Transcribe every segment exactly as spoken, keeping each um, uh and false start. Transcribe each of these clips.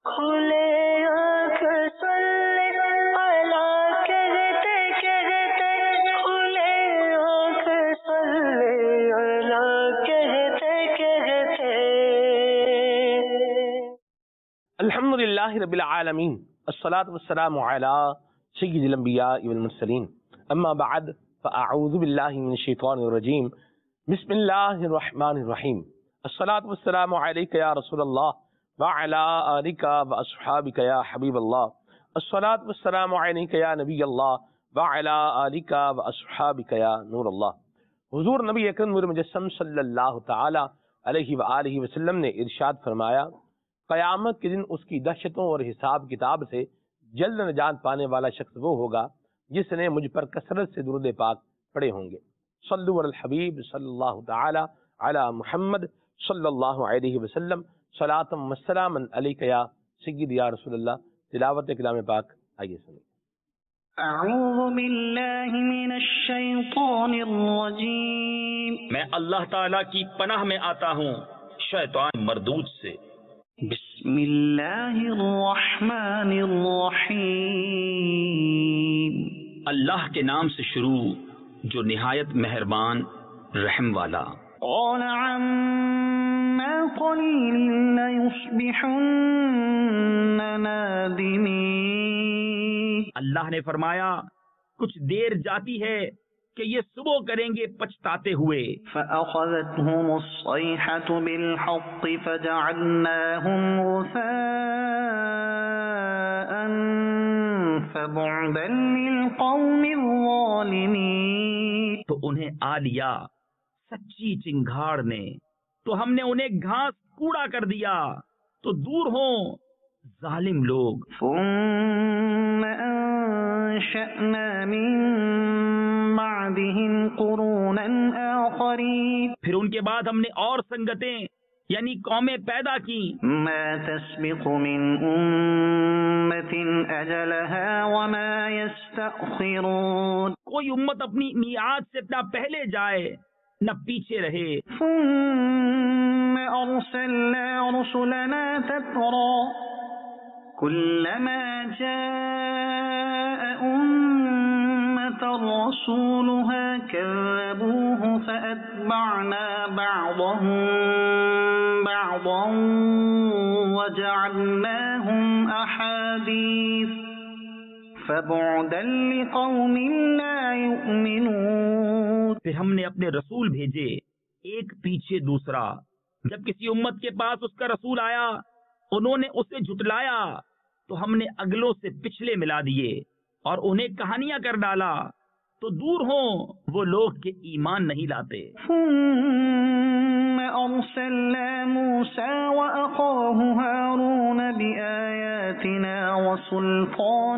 کھلے آنکھ صلی علی کہتے کہتے، کھلے آنکھ صلی علی کہتے کہتے۔ الحمد للہ رب العالمین، الصلاۃ والسلام علی سید الانبیاء والمرسلین، اما بعد فاعوذ باللہ من الشیطان الرجیم، بسم اللہ الرحمن الرحیم، الصلاۃ والسلام علیک یا رسول اللہ وعلی آلک واصحابک یا حبیب اللہ، الصلاۃ والسلام علیک یا نبی اللہ وعلی آلک واصحابک یا نور اللہ۔ حضور نبی اکرم نور مجسم صلی اللہ تعالی علیہ وآلہ وسلم نے ارشاد فرمایا، قیامت کے دن اس کی دہشتوں اور حساب کتاب سے جلد نجات پانے والا شخص وہ ہوگا جس نے مجھ پر کثرت سے درود پاک پڑھے ہوں گے۔ صلو علی الحبیب صلی اللہ تعالی علی محمد صلی اللہ علیہ وسلم، صلاۃ و سلاما علیک یا سید یا رسول اللہ۔ تلاوت کلام پاک آئیے سنیں۔ اعوذ باللہ من الشیطان الرجیم، میں اللہ تعالیٰ کی پناہ میں آتا ہوں شیطان مردود سے۔ بسم اللہ الرحمن الرحیم، اللہ کے نام سے شروع جو نہایت مہربان رحم والا۔ قال عما قلیل لیصبحن نادمین، اللہ نے فرمایا کچھ دیر جاتی ہے کہ یہ صبح کریں گے پچھتاتے ہوئے۔ فأخذتهم الصيحة بالحق فجعلناهم غثاء فبعدا للقوم الظالمين، تو انہیں آ لیا سچی چنگھاڑ نے، تو ہم نے انہیں گھاس کوڑا کر دیا، تو دور ہوں ظالم لوگ۔ ثم انشأنا من بعدهم قرونا آخرین، پھر ان کے بعد ہم نے اور سنگتیں یعنی قومیں پیدا کی۔ ما تسبق من امت اجلها وما يستأخرون، کوئی امت اپنی میعاد سے نہ پہلے جائے نہ پیچھے رہے۔ ثم ارسلنا رسلنا تترى كلما جاء أمة رسولها كذبوه فأتبعنا بعضهم بعضا وجعلناهم أحاديث فبعدا لقوم لا يؤمنون، پھر ہم نے اپنے رسول بھیجے ایک پیچھے دوسرا، جب کسی امت کے پاس اس کا رسول آیا انہوں نے اسے جھٹلایا تو ہم نے اگلوں سے پچھلے ملا دیے اور انہیں کہانیاں کر ڈالا، تو دور ہوں وہ لوگ کہ ایمان نہیں لاتے۔ ثم أرسلنا موسى وأخاه هارون بآياتنا وسلطان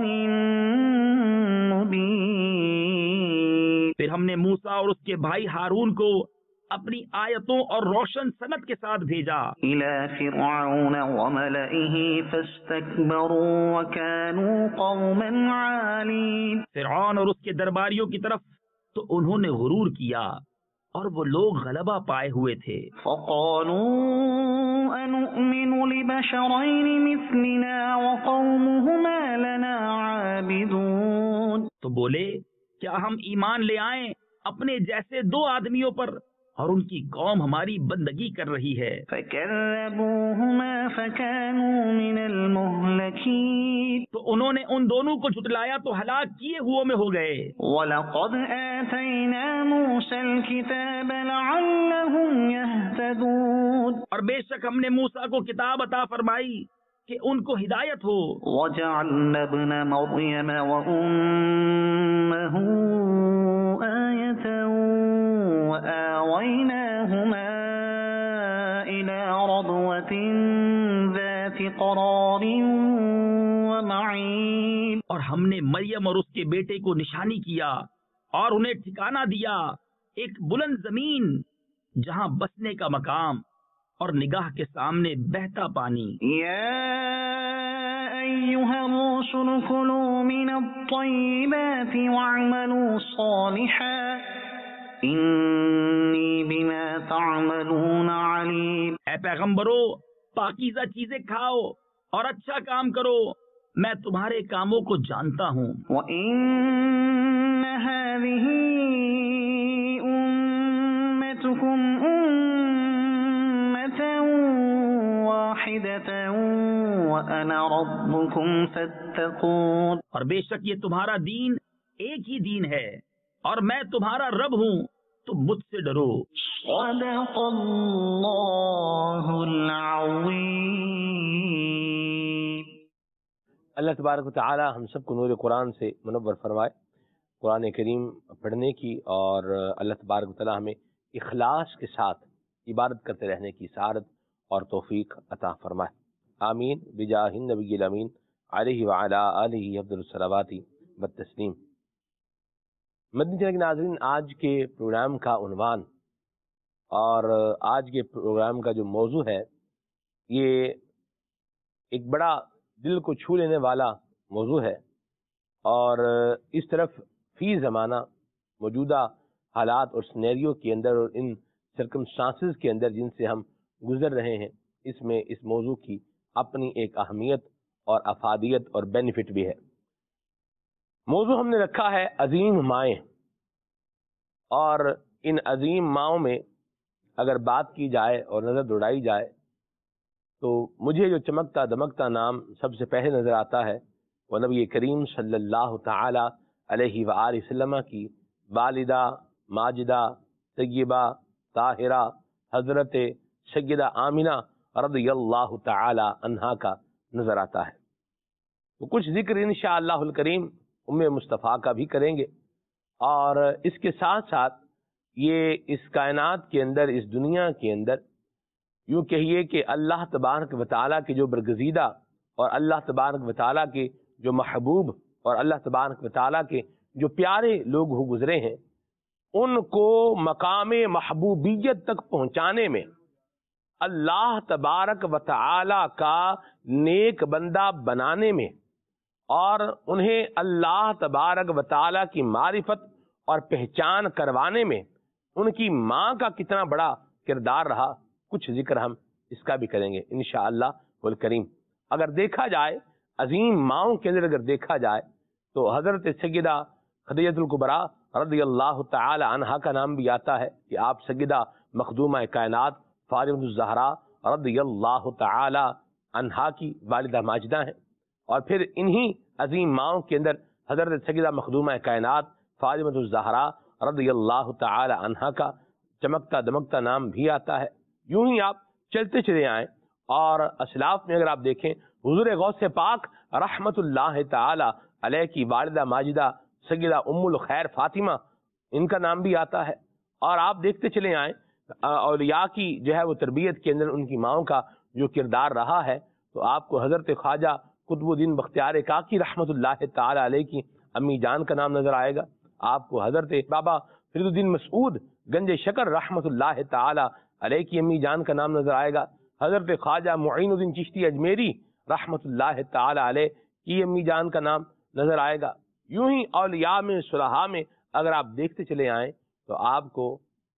مبين، پھر ہم نے موسیٰ اور اس کے بھائی ہارون کو اپنی آیتوں اور روشن سند کے ساتھ بھیجا۔ إلى فرعون وملئه فاستكبروا وكانوا قوما عالين، فرعون اور اس کے درباریوں کی طرف تو انہوں نے غرور کیا اور وہ لوگ غلبہ پائے ہوئے تھے۔ فقالوا أنؤمن لبشرين مثلنا وقومهما لنا عابدون، تو بولے کیا ہم ایمان لے آئیں اپنے جیسے دو آدمیوں پر اور ان کی قوم ہماری بندگی کر رہی ہے۔ فكذبوهما فكانوا من المهلكين، تو انہوں نے ان دونوں کو جھٹلایا تو ہلاک کیے ہوئے میں ہو گئے۔ وَلَقَدْ آتَيْنَا مُوسَى الْكِتَابَ لَعَلَّهُمْ يَهْتَدُونَ، اور بے شک ہم نے موسیٰ کو کتاب عطا فرمائی کہ ان کو ہدایت ہو۔ وَجَعَلْنَا ابْنَ مَرْيَمَ وَأُمَّهُ آيَةً وَآوَيْنَاهُمَا إِلَى رَبْوَةٍ ذَاتِ قَرَارٍ وَمَعِينٍ، اور ہم نے مریم اور اس کے بیٹے کو نشانی کیا اور انہیں ٹھکانہ دیا ایک بلند زمین جہاں بسنے کا مقام اور نگاہ کے سامنے بہتا پانی۔ یا ایھا الرسل کلوا من الطیبات واعملوا صالحا انی بما تعملون علیم، اے پیغمبرو پاکیزہ چیزیں کھاؤ اور اچھا کام کرو، میں تمہارے کاموں کو جانتا ہوں۔ وَإِنَّ هَذِهِ أُمَّتُكُمْ أُمَّةً وَاحِدَةً وَأَنَا رَبُّكُمْ فَاتَّقُونِ۔ اور بے شک یہ تمہارا دین ایک ہی دین ہے اور میں تمہارا رب ہوں، تم مجھ سے ڈرو۔ صدق اللہ العظیم۔ اللہ تبارک و تعالی ہم سب کو نور قرآن سے منور فرمائے، قرآن کریم پڑھنے کی اور اللہ تبارک و تعالی ہمیں اخلاص کے ساتھ عبادت کرتے رہنے کی سعادت اور توفیق عطا فرمائے، آمین بجاہ النبی الامین علیہ وعلی آلہ افضل الصلوات والتسلیم۔ مدنی چینل کے ناظرین، آج کے پروگرام کا عنوان اور آج کے پروگرام کا جو موضوع ہے، یہ ایک بڑا دل کو چھو لینے والا موضوع ہے، اور اس طرف فی زمانہ موجودہ حالات اور سینیریو کے اندر اور ان سرکمسٹانسز کے اندر جن سے ہم گزر رہے ہیں، اس میں اس موضوع کی اپنی ایک اہمیت اور افادیت اور بینیفٹ بھی ہے۔ موضوع ہم نے رکھا ہے عظیم مائیں، اور ان عظیم ماؤں میں اگر بات کی جائے اور نظر دوڑائی جائے تو مجھے جو چمکتا دمکتا نام سب سے پہلے نظر آتا ہے وہ نبی کریم صلی اللہ تعالی علیہ وآلہ وسلم کی والدہ ماجدہ طیبہ طاہرہ حضرت سیدہ آمنہ رضی اللہ تعالی عنہا کا نظر آتا ہے۔ تو کچھ ذکر انشاءاللہ الکریم ام مصطفیٰ کا بھی کریں گے، اور اس کے ساتھ ساتھ یہ اس کائنات کے اندر، اس دنیا کے اندر یوں کہیے کہ اللہ تبارک و تعالیٰ کے جو برگزیدہ اور اللہ تبارک و تعالیٰ کے جو محبوب اور اللہ تبارک و تعالیٰ کے جو پیارے لوگ ہو گزرے ہیں، ان کو مقام محبوبیت تک پہنچانے میں، اللہ تبارک و تعالیٰ کا نیک بندہ بنانے میں، اور انہیں اللہ تبارک و تعالیٰ کی معرفت اور پہچان کروانے میں ان کی ماں کا کتنا بڑا کردار رہا، کچھ ذکر ہم اس کا بھی کریں گے انشاءاللہ والکریم۔ اگر دیکھا جائے عظیم ماؤں کے اندر اگر دیکھا جائے تو حضرت سیدہ خدیجہ الکبریٰ رضی اللہ تعالی عنہا کا نام بھی آتا ہے کہ آپ سیدہ مخدومہ کائنات فاطمہ الزہرا رضی اللہ تعالی عنہا کی والدہ ماجدہ ہیں، اور پھر انہی عظیم ماؤں کے اندر حضرت سیدہ مخدومہ کائنات فاطمہ الزہرا رضی اللہ تعالی عنہا کا چمکتا دمکتا نام بھی آتا ہے۔ یوں ہی آپ چلتے چلے آئیں اور اسلاف میں اگر آپ دیکھیں حضور غوث پاک رحمت اللہ تعالی علیہ کی والدہ ماجدہ سیدہ ام الخیر فاطمہ، ان کا نام بھی آتا ہے، اور آپ دیکھتے چلے آئیں اولیاء کی جو ہے وہ تربیت کے اندر ان کی ماؤں کا جو کردار رہا ہے، تو آپ کو حضرت خواجہ قطب الدین بختیار کاکی رحمت اللہ تعالی علیہ کی امی جان کا نام نظر آئے گا، آپ کو حضرت بابا فرید الدین مسعود گنج شکر رحمت اللہ تعالی علیہ کی امی جان کا نام نظر آئے گا، حضرت خواجہ معین الدین چشتی اجمیری رحمت اللہ تعالی علیہ کی امی جان کا نام نظر آئے گا۔ یوں ہی اولیاء میں صلحاء میں اگر آپ دیکھتے چلے آئیں تو آپ کو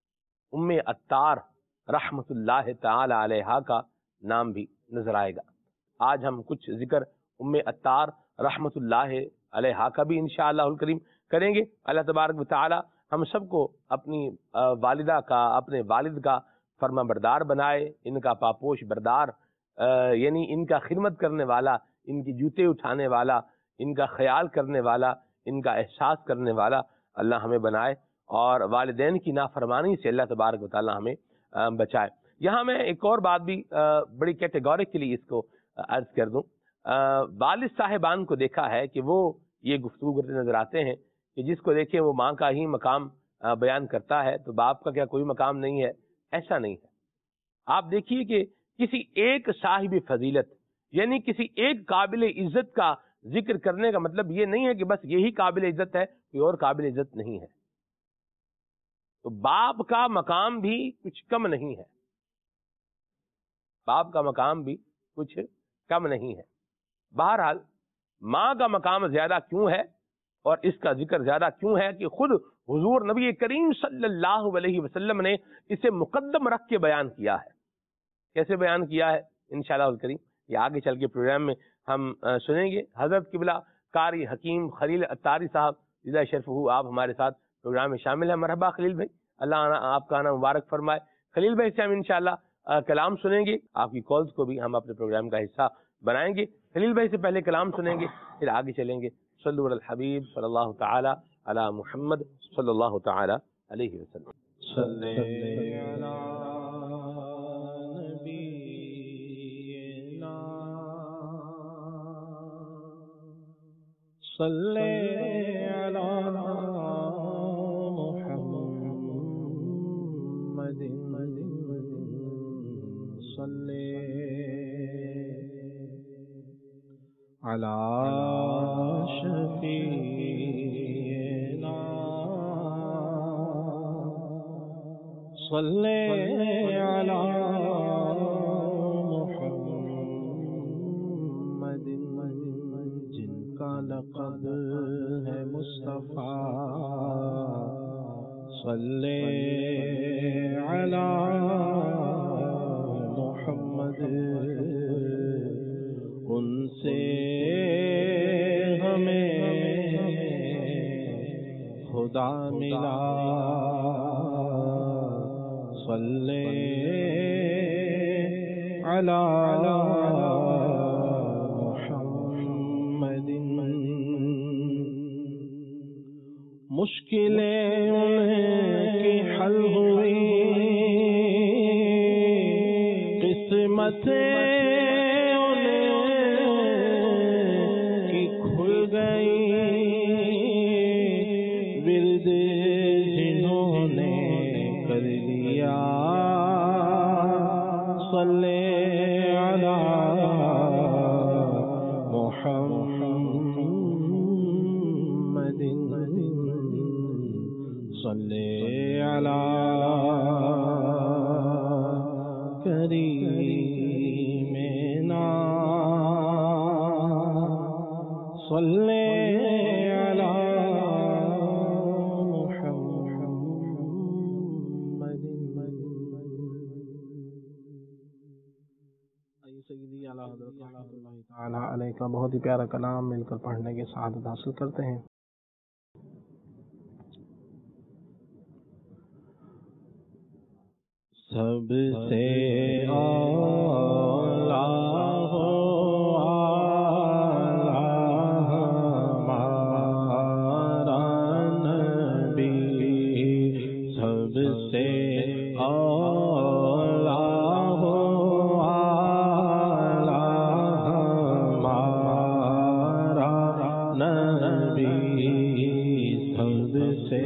ام عطار رحمت اللہ تعالی علیہ کا نام بھی نظر آئے گا۔ آج ہم کچھ ذکر ام عطار رحمت اللہ علیہ کا بھی انشاءاللہ الکریم کریں گے۔ اللہ تبارک و تعالی ہم سب کو اپنی والدہ کا، اپنے والد کا فرما بردار بنائے، ان کا پاپوش بردار، یعنی ان کا خدمت کرنے والا، ان کی جوتے اٹھانے والا، ان کا خیال کرنے والا، ان کا احساس کرنے والا اللہ ہمیں بنائے، اور والدین کی نافرمانی سے اللہ تبارک و تعالی ہمیں بچائے۔ یہاں میں ایک اور بات بھی بڑی کیٹیگوریکلی اس کو عرض کر دوں، والد صاحبان کو دیکھا ہے کہ وہ یہ گفتگو کرتے نظر آتے ہیں کہ جس کو دیکھیں وہ ماں کا ہی مقام بیان کرتا ہے تو باپ کا کیا کوئی مقام نہیں ہے؟ ایسا نہیں ہے۔ آپ دیکھیے کہ کسی ایک صاحب فضیلت یعنی کسی ایک قابل عزت کا ذکر کرنے کا مطلب یہ نہیں ہے کہ بس یہی قابل عزت ہے، کوئی اور قابل عزت نہیں ہے۔ تو باپ کا مقام بھی کچھ کم نہیں ہے، باپ کا مقام بھی کچھ کم نہیں ہے۔ بہرحال ماں کا مقام زیادہ کیوں ہے اور اس کا ذکر زیادہ کیوں ہے کہ خود حضور نبی کریم صلی اللہ علیہ وسلم نے اسے مقدم رکھ کے بیان کیا ہے۔ کیسے بیان کیا ہے؟ انشاءاللہ الکریم یہ آگے چل کے پروگرام میں ہم سنیں گے. حضرت قبلہ قاری حکیم خلیل اتاری صاحب جزا شرف ہو، آپ ہمارے ساتھ پروگرام میں شامل ہیں. مرحبا خلیل بھائی، اللہ آپ کا آنا مبارک فرمائے. خلیل بھائی سے ہم انشاءاللہ کلام سنیں گے، آپ کی کالز کو بھی ہم اپنے پروگرام کا حصہ بنائیں گے. خلیل بھائی سے پہلے کلام سنیں گے، پھر آگے چلیں گے. صلو علی الحبیب صلی اللہ تعالی علی محمد صلی اللہ تعالی علیہ وسلم. صلی علی صلی علی محمد صلی علی شفیعنا صلی علی لقب ہے مصطفیٰ صلی علی محمد، ان سے ہمیں خدا ملا صلی علی مشکلیں ان کی حل ہوئی، قسمتیں ان کی کھل گئی، ورد جنہوں نے کر لیا صلی علی محمد صلی علی کریمنا صلی علی محمد. سیدی اعلیٰ حضرت رحمۃ اللہ تعالی علیہ کا بہت ہی پیارا کلام مل کر پڑھنے کی سعادت حاصل کرتے ہیں. سب سے اولا ہو ہمارا نبی، سب سے اولا ہو ہمارا نبی، سب سے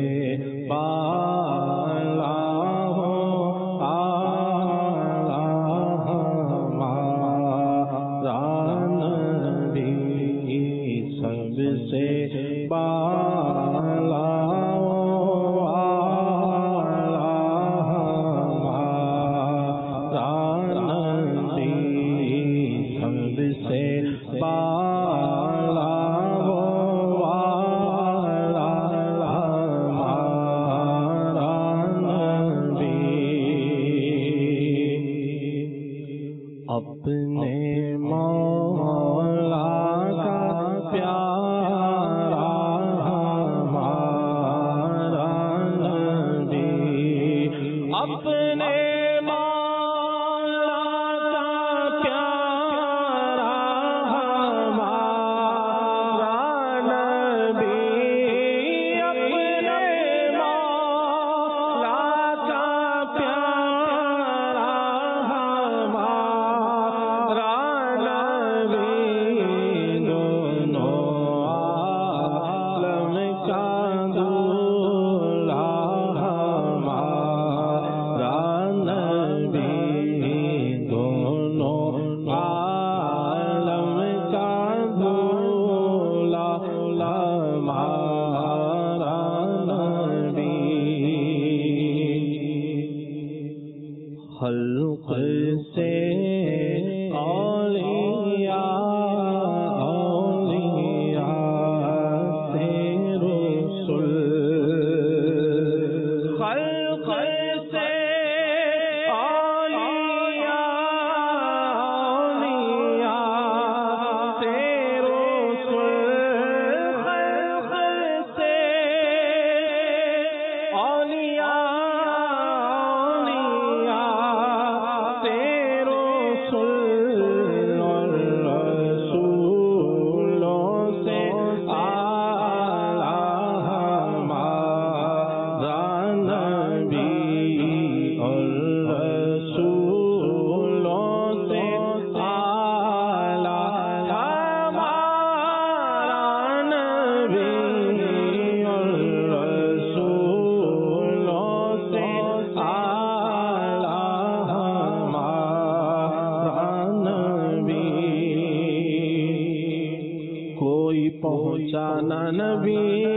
پہنچانا نبی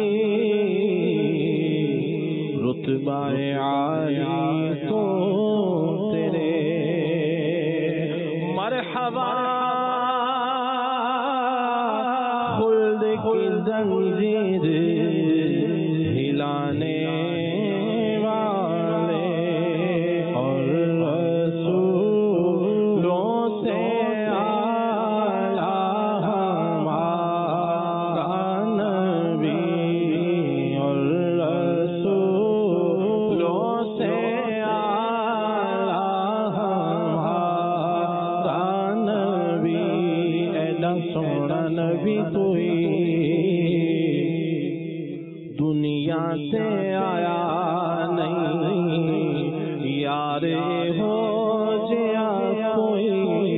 رتبہ عالی تو تیرے مرحبا خلد کی زنجیر ہلانے دنیا سے آیا نہیں یار ہو جیا کوئی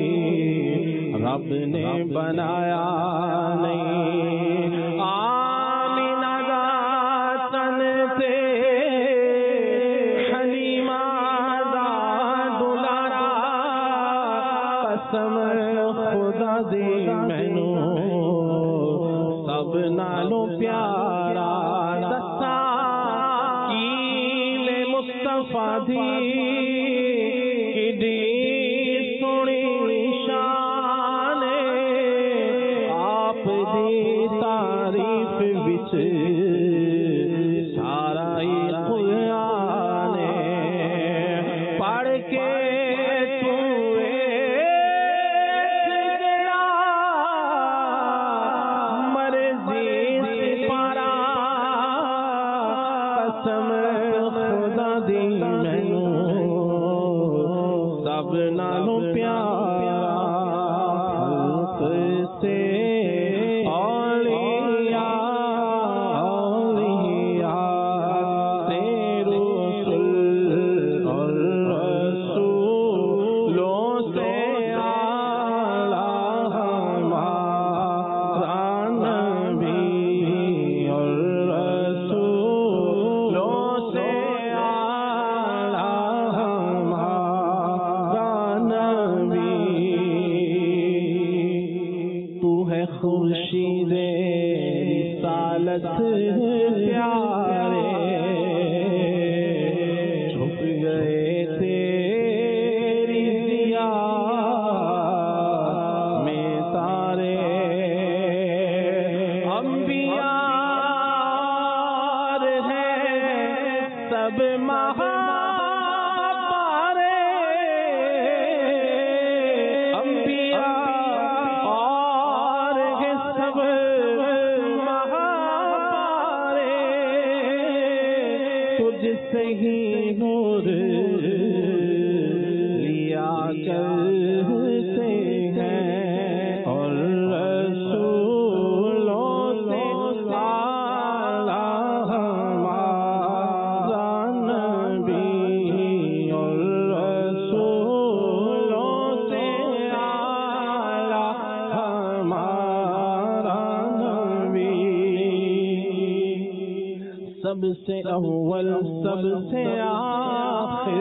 رب نے بنایا نہیں آمینہ دا تن تے حلیمہ دا دلارا قسم خدا دی مینوں سب نالوں پیارا دسا کی میں مصطفیٰ دی کڈی سونی شان آپ دی تعریف وچ سارا ہی قرآن پڑھ کے سب نالوں پیارا خلق سے اولیاء اولیاء سے رسول اور رسولوں سے اعلیٰ ہمارا نبی اور رسولوں سے خورشید رسالت پیارے چھپ گئے تیری ضیا میں تارے انبیاء ہیں سب مہا تجھ سے ہی نور لیا کرتے ہیں اور رسولوں سے اعلیٰ ہمارا نبی اور رسولوں سے اعلیٰ ہمارا نبی سب سے اول سب سے آخر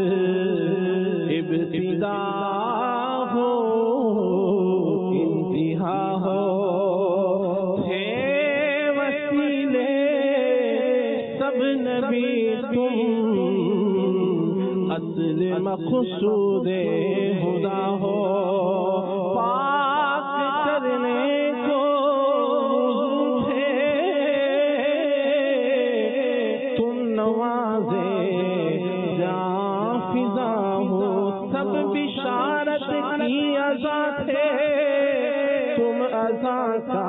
ابتدا ہو انتہا ہو تھے وسیلے سب نبی تم اصل مقصود خدا ہو پاک کرنے کو سب بشارت کی عزا تھے تم عزا کا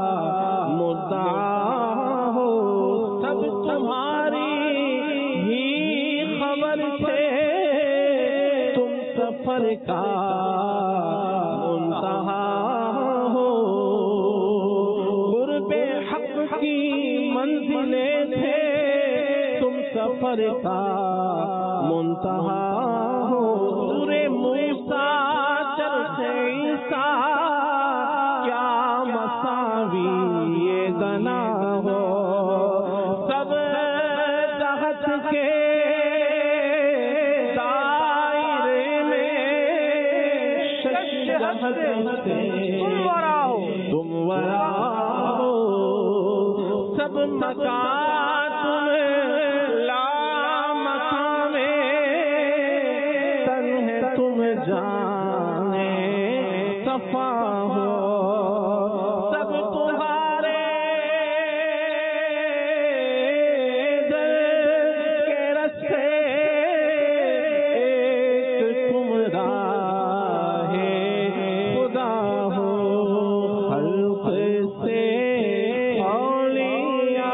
مدعا ہو سب تمہاری ہی خبر تھے تم سفر کا منتہا ہو قرب حق کی منزلیں تھے تم سفر کا منتہا ہو سورہ موسیٰ چرخ عیسیٰ کیا مساوی یہ دنا ہو سب جہت کے دائرے میں شش جہت سے تم ورا ہو سکا تم لامکان تن ہے تم جانے صفا ہو سب تمہارے در کے رستے ایک تم راہ خدا ہو خلق سے اولیاء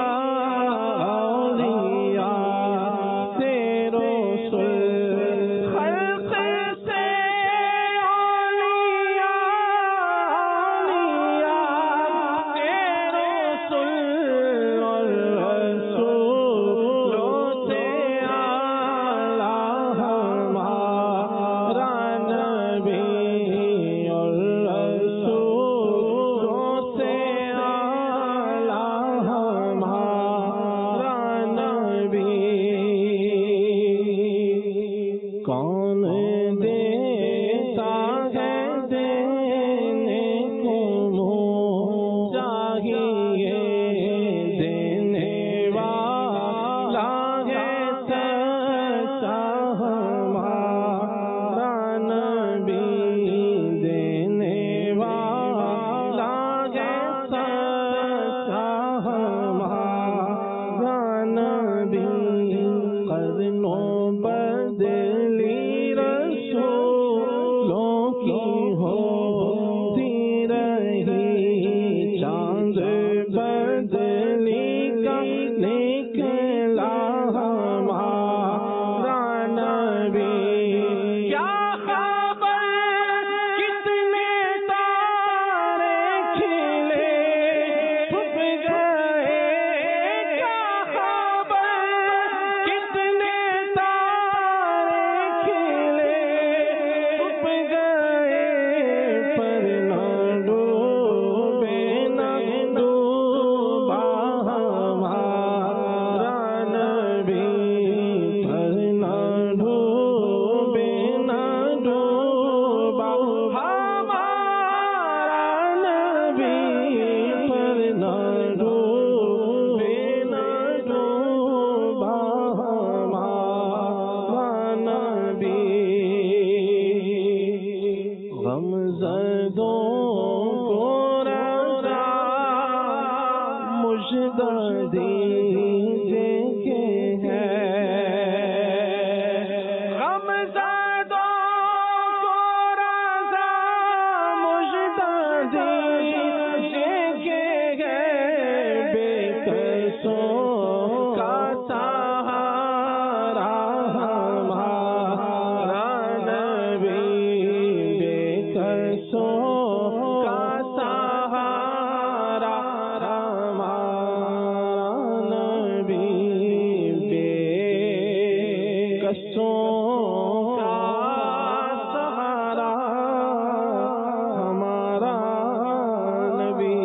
اولیاء سے رسول خلق سے اولیاء اولیاء سے رسول اور رسولوں سے اعلیٰ ہمارا نبی اور رسولوں سے اعلیٰ ہمارا نبی کون دیتا ہے دینے کو منہ چاہیے دینے والا ہے سچا ہمارا نبی دینے والا ہے سچا ہمارا نبی قرنوں بدلی رسولوں کی ہوتی رہی چاند بدلی کا نکلا ہمارا نبی کیا خبر کتنے تارے کھلے چھپ گئے کیا خبر کتنے تارے کھلے چھپ گئے پر نہ ڈوبے نہ ڈوبا ہمارا نبی پر نہ ڈوبے نہ ڈوبا ہمارا نبی پر نہ ڈوبے نہ ڈوبا ہمارا نبی غم زدوں کو رضا مژدہ دیجیے کہ ہے غم زدوں کو رضا مژدہ دیجیے کہ ہے بے کسوں کا سہارا ہمارا نبی بے کسوں کا سہارا ہمارا نبی بے کسوں کا سہارا ہمارا نبی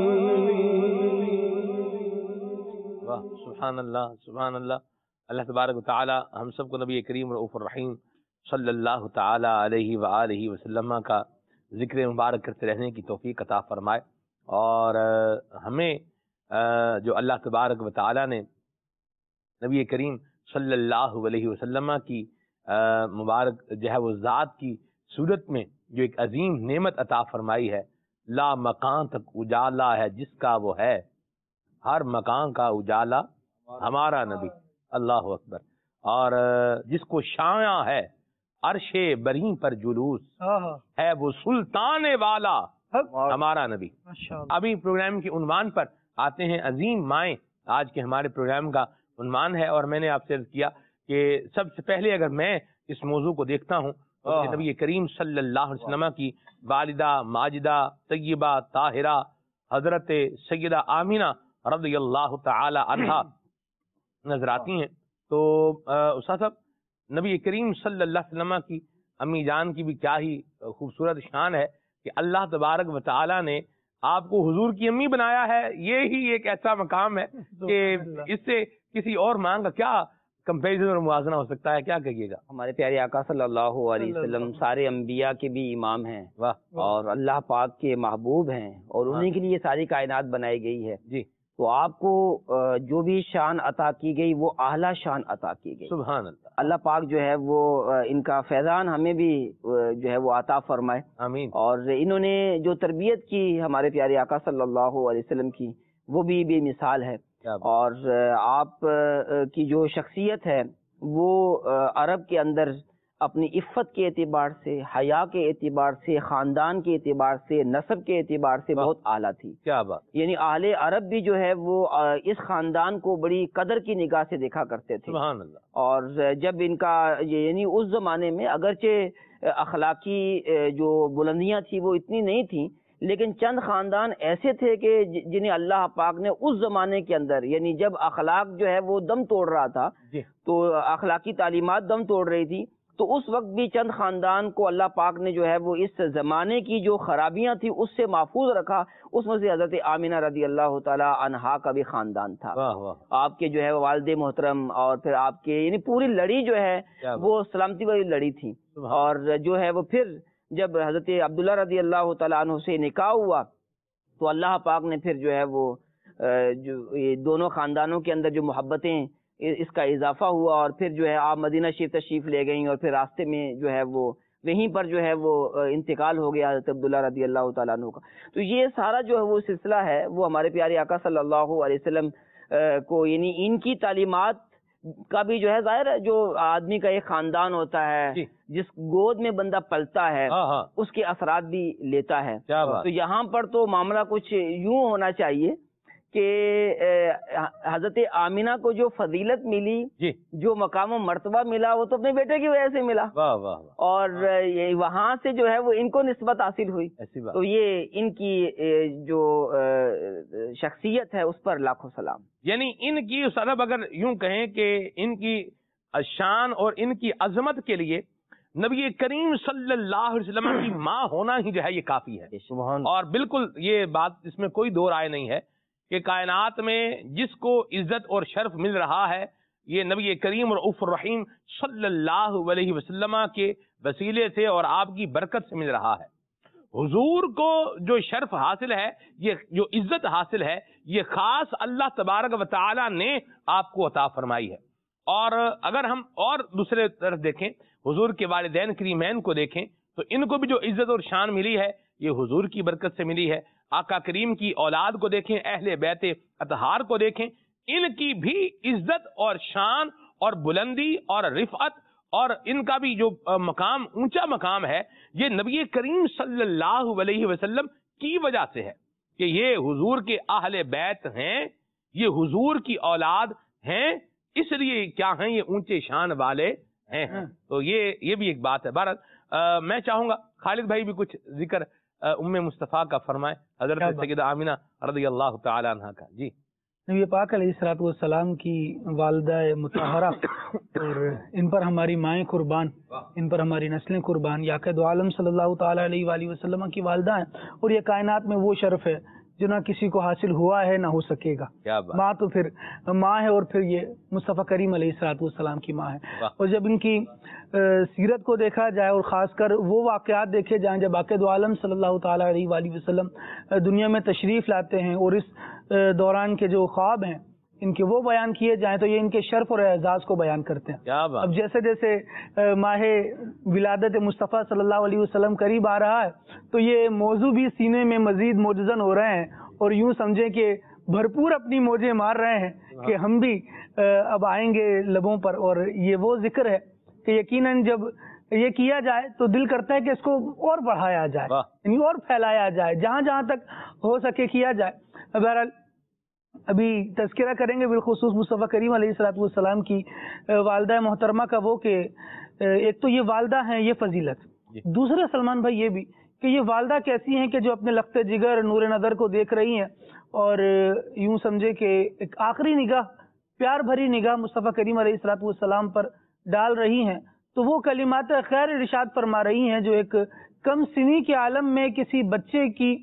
واہ سبحان اللہ سبحان اللہ. اللہ تبارک و تعالی ہم سب کو نبی کریم رؤوف الرحیم صلی اللہ تعالی علیہ وآلہ وسلم کا ذکر مبارک کرتے رہنے کی توفیق عطا فرمائے اور ہمیں جو اللہ تبارک و تعالی نے نبی کریم صلی اللہ علیہ وسلم کی مبارک جو ہے وہ ذات کی صورت میں جو ایک عظیم نعمت عطا فرمائی ہے. لا مکان تک اجالا ہے جس کا وہ ہے ہر مکان کا اجالا ہمارا نبی. اللہ اکبر. اور جس کو شایع ہے عرش بریں پر جلوس ہے وہ سلطان والا ہمارا نبی. ابھی پروگرام کے عنوان پر آتے ہیں. عظیم مائیں آج کے ہمارے پروگرام کا عنوان ہے اور میں نے آپ سے عرض کیا کہ سب سے پہلے اگر میں اس موضوع کو دیکھتا ہوں تو نبی کریم صلی اللہ علیہ وسلم کی والدہ ماجدہ طیبہ طاہرہ حضرت سیدہ آمینہ رضی اللہ تعالی عنہا نظر آتی ہیں. تو استاد صاحب نبی کریم صلی اللہ علیہ وسلم کی امی جان کی بھی کیا ہی خوبصورت شان ہے کہ اللہ تبارک و تعالی نے آپ کو حضور کی امی بنایا ہے. یہ ہی ایک ایسا مقام ہے کہ اس سے کسی اور ماں کا کیا کمپیریزن اور موازنہ ہو سکتا ہے. کیا کہیے گا؟ ہمارے پیارے آقا صلی اللہ علیہ وسلم سارے انبیاء کے بھی امام ہیں اور اللہ پاک کے محبوب ہیں اور انہیں کے لیے ساری کائنات بنائی گئی ہے. جی. تو آپ کو جو بھی شان عطا کی گئی وہ اعلیٰ شان عطا کی گئی. سبحان اللہ. اللہ پاک جو ہے وہ ان کا فیضان ہمیں بھی جو ہے وہ عطا فرمائے. آمین. اور انہوں نے جو تربیت کی ہمارے پیارے آقا صلی اللہ علیہ وسلم کی وہ بھی بے مثال ہے. اور آپ کی جو شخصیت ہے وہ عرب کے اندر اپنی عفت کے اعتبار سے، حیا کے اعتبار سے، خاندان کے اعتبار سے، نسب کے اعتبار سے بہت اعلیٰ تھی. کیا بات. یعنی اہل عرب بھی جو ہے وہ اس خاندان کو بڑی قدر کی نگاہ سے دیکھا کرتے تھے. سبحان اللہ. اور جب ان کا یعنی اس زمانے میں اگرچہ اخلاقی جو بلندیاں تھیں وہ اتنی نہیں تھیں، لیکن چند خاندان ایسے تھے کہ جنہیں اللہ پاک نے اس زمانے کے اندر، یعنی جب اخلاق جو ہے وہ دم توڑ رہا تھا تو اخلاقی تعلیمات دم توڑ رہی تھی، تو اس وقت بھی چند خاندان کو اللہ پاک نے جو ہے وہ اس زمانے کی جو خرابیاں تھی اس سے محفوظ رکھا. اس میں سے حضرت آمینہ رضی اللہ تعالی عنہا کا بھی خاندان تھا. واہ واہ. آپ کے جو ہے والد محترم اور پھر آپ کے یعنی پوری لڑی جو ہے وہ سلامتی والی لڑی تھی. اور جو ہے وہ پھر جب حضرت عبداللہ رضی اللہ تعالیٰ عنہ سے نکاح ہوا تو اللہ پاک نے پھر جو ہے وہ جو دونوں خاندانوں کے اندر جو محبتیں اس کا اضافہ ہوا، اور پھر جو ہے آپ مدینہ شریف تشریف لے گئیں، اور پھر راستے میں جو ہے وہ وہیں پر جو ہے وہ انتقال ہو گیا حضرت عبداللہ رضی اللہ تعالیٰ عنہ کا. تو یہ سارا جو ہے وہ سلسلہ ہے وہ ہمارے پیارے آقا صلی اللہ علیہ وسلم کو، یعنی ان کی تعلیمات کا بھی جو ہے ظاہر ہے جو آدمی کا ایک خاندان ہوتا ہے جس گود میں بندہ پلتا ہے اس کے اثرات بھی لیتا ہے. تو یہاں پر تو معاملہ کچھ یوں ہونا چاہیے کہ حضرت آمینہ کو جو فضیلت ملی، جو مقام و مرتبہ ملا، وہ تو اپنے بیٹے کی وجہ سے ملا. واہ واہ. اور وہاں سے جو ہے وہ ان کو نسبت حاصل ہوئی. تو یہ ان کی جو شخصیت ہے اس پر لاکھوں سلام. یعنی ان کی سبب اگر یوں کہیں کہ ان کی شان اور ان کی عظمت کے لیے نبی کریم صلی اللہ علیہ وسلم کی ماں ہونا ہی جو ہے یہ کافی ہے. اور بالکل یہ بات اس میں کوئی دو رائے نہیں ہے کہ کائنات میں جس کو عزت اور شرف مل رہا ہے یہ نبی کریم رؤوف الرحیم صلی اللہ علیہ وسلم کے وسیلے سے اور آپ کی برکت سے مل رہا ہے. حضور کو جو شرف حاصل ہے، یہ جو عزت حاصل ہے، یہ خاص اللہ تبارک و تعالی نے آپ کو عطا فرمائی ہے. اور اگر ہم اور دوسرے طرف دیکھیں، حضور کے والدین کریمین کو دیکھیں تو ان کو بھی جو عزت اور شان ملی ہے یہ حضور کی برکت سے ملی ہے. آقا کریم کی اولاد کو دیکھیں، اہل بیت اطہار کو دیکھیں، ان کی بھی عزت اور شان اور بلندی اور رفعت اور ان کا بھی جو مقام اونچا مقام ہے یہ نبی کریم صلی اللہ علیہ وسلم کی وجہ سے ہے کہ یہ حضور کے اہل بیت ہیں، یہ حضور کی اولاد ہیں، اس لیے کیا ہیں یہ اونچے شان والے ہیں. تو یہ یہ بھی ایک بات ہے. بہرحال میں چاہوں گا خالد بھائی بھی کچھ ذکر ام مصطفیٰ کا فرمائے، حضرت سیدہ آمینہ رضی اللہ تعالی عنہا کا. جی. نبی پاک علیہ الصلوۃ والسلام کی والدہ مطہرہ اور ان پر ہماری مائیں قربان، ان پر ہماری نسلیں قربان، یا کہ دو عالم صلی اللہ تعالی علیہ وآلہ وسلم کی والدہ ہیں، اور یہ کائنات میں وہ شرف ہے جو نہ کسی کو حاصل ہوا ہے نہ ہو سکے گا. ماں تو پھر ماں ہے، اور پھر یہ مصطفیٰ کریم علیہ الصلوۃ والسلام کی ماں ہے. اور جب ان کی سیرت کو دیکھا جائے اور خاص کر وہ واقعات دیکھے جائیں جب آقا دو عالم صلی اللہ تعالی علیہ وآلہ وسلم دنیا میں تشریف لاتے ہیں اور اس دوران کے جو خواب ہیں ان کے وہ بیان کیے جائیں تو یہ ان کے شرف اور اعزاز کو بیان کرتے ہیں. اب جیسے جیسے ماہ ولادت مصطفیٰ صلی اللہ علیہ وسلم قریب آ رہا ہے تو یہ موضوع بھی سینے میں مزید موجزن ہو رہے ہیں، اور یوں سمجھیں کہ بھرپور اپنی موجیں مار رہے ہیں کہ ہم بھی اب آئیں گے لبوں پر. اور یہ وہ ذکر ہے کہ یقیناً جب یہ کیا جائے تو دل کرتا ہے کہ اس کو اور بڑھایا جائے، یعنی اور پھیلایا جائے، جہاں جہاں تک ہو سکے کیا جائے. بہرحال ابھی تذکرہ کریں گے بالخصوص مصطفیٰ کریم علیہ الصلوۃ والسلام کی والدہ محترمہ کا، وہ کہ ایک تو یہ والدہ ہیں یہ فضیلت، دوسرا سلمان بھائی یہ بھی کہ یہ والدہ کیسی ہیں کہ جو اپنے لخت جگر نور نظر کو دیکھ رہی ہیں اور یوں سمجھے کہ ایک آخری نگاہ، پیار بھری نگاہ مصطفیٰ کریم علیہ الصلوۃ والسلام پر ڈال رہی ہیں. تو وہ کلمات خیر ارشاد فرما رہی ہیں جو ایک کم سنی کے عالم میں کسی بچے کی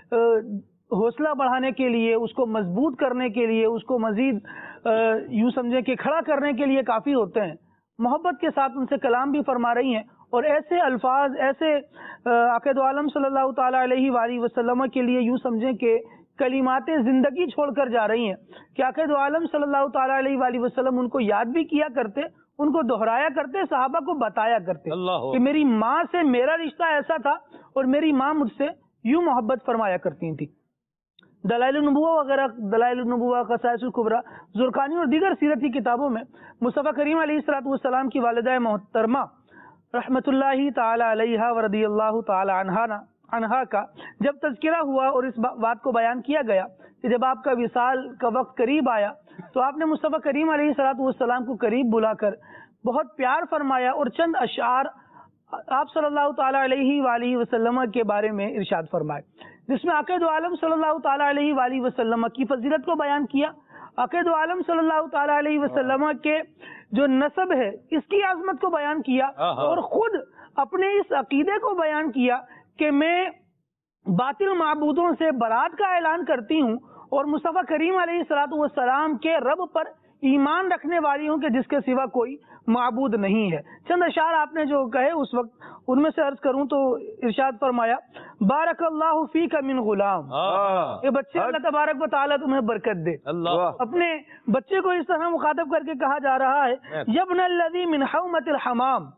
حوصلہ بڑھانے کے لیے، اس کو مضبوط کرنے کے لیے، اس کو مزید یوں سمجھیں کہ کھڑا کرنے کے لیے کافی ہوتے ہیں. محبت کے ساتھ ان سے کلام بھی فرما رہی ہیں، اور ایسے الفاظ ایسے آقا دو عالم صلی اللہ تعالی علیہ وآلہ وسلم کے لیے یوں سمجھیں کہ کلمات زندگی چھوڑ کر جا رہی ہیں کہ آقا دو عالم صلی اللہ تعالیٰ علیہ وآلہ وسلم ان کو یاد بھی کیا کرتے، ان کو دہرایا کرتے، صحابہ کو بتایا کرتے کہ میری ماں سے میرا رشتہ ایسا تھا اور میری ماں مجھ سے یوں محبت فرمایا کرتی تھی۔ دلائل النبوہ وغیرہ، دلائل النبوہ، خصائص الکبریٰ، زرقانی اور دیگر سیرتی کتابوں میں مصطفیٰ کریم علیہ الصلوۃ والسلام کی والدہ محترمہ رحمت اللہ تعالی علیہ ورضی اللہ تعالی عنہا عنہا کا جب تذکرہ ہوا اور اس بات کو بیان کیا گیا کہ جب آپ کا وصال کا وقت قریب آیا تو آپ نے مصطفیٰ کریم علیہ الصلوۃ والسلام کو قریب بلا کر بہت پیار فرمایا اور چند اشعار آپ صلی اللہ تعالیٰ علیہ وآلہ وسلم کے بارے میں ارشاد فرمائے، جس میں آقا دو عالم صلی اللہ تعالیٰ علیہ وآلہ وسلم کی فضیلت کو بیان کیا، آقا دو عالم صلی اللہ تعالیٰ علیہ وسلم کے جو نسب ہے اس کی عظمت کو بیان کیا، اور خود اپنے اس عقیدے کو بیان کیا کہ میں باطل معبودوں سے برات کا اعلان کرتی ہوں اور مصطفیٰ کریم علیہ الصلوۃ والسلام کے رب پر ایمان رکھنے والی ہوں کہ جس کے سوا کوئی معبود نہیں ہے۔ چند اشعار آپ نے جو کہے اس وقت ان میں سے عرض کروں تو ارشاد فرمایا، بارک اللہ فیک من غلام، یہ بچے اللہ تبارک و تعالیٰ تمہیں برکت دے۔ اپنے بچے کو اس طرح مخاطب کر کے کہا جا رہا ہے، یبن الذی من حومۃ الحمام،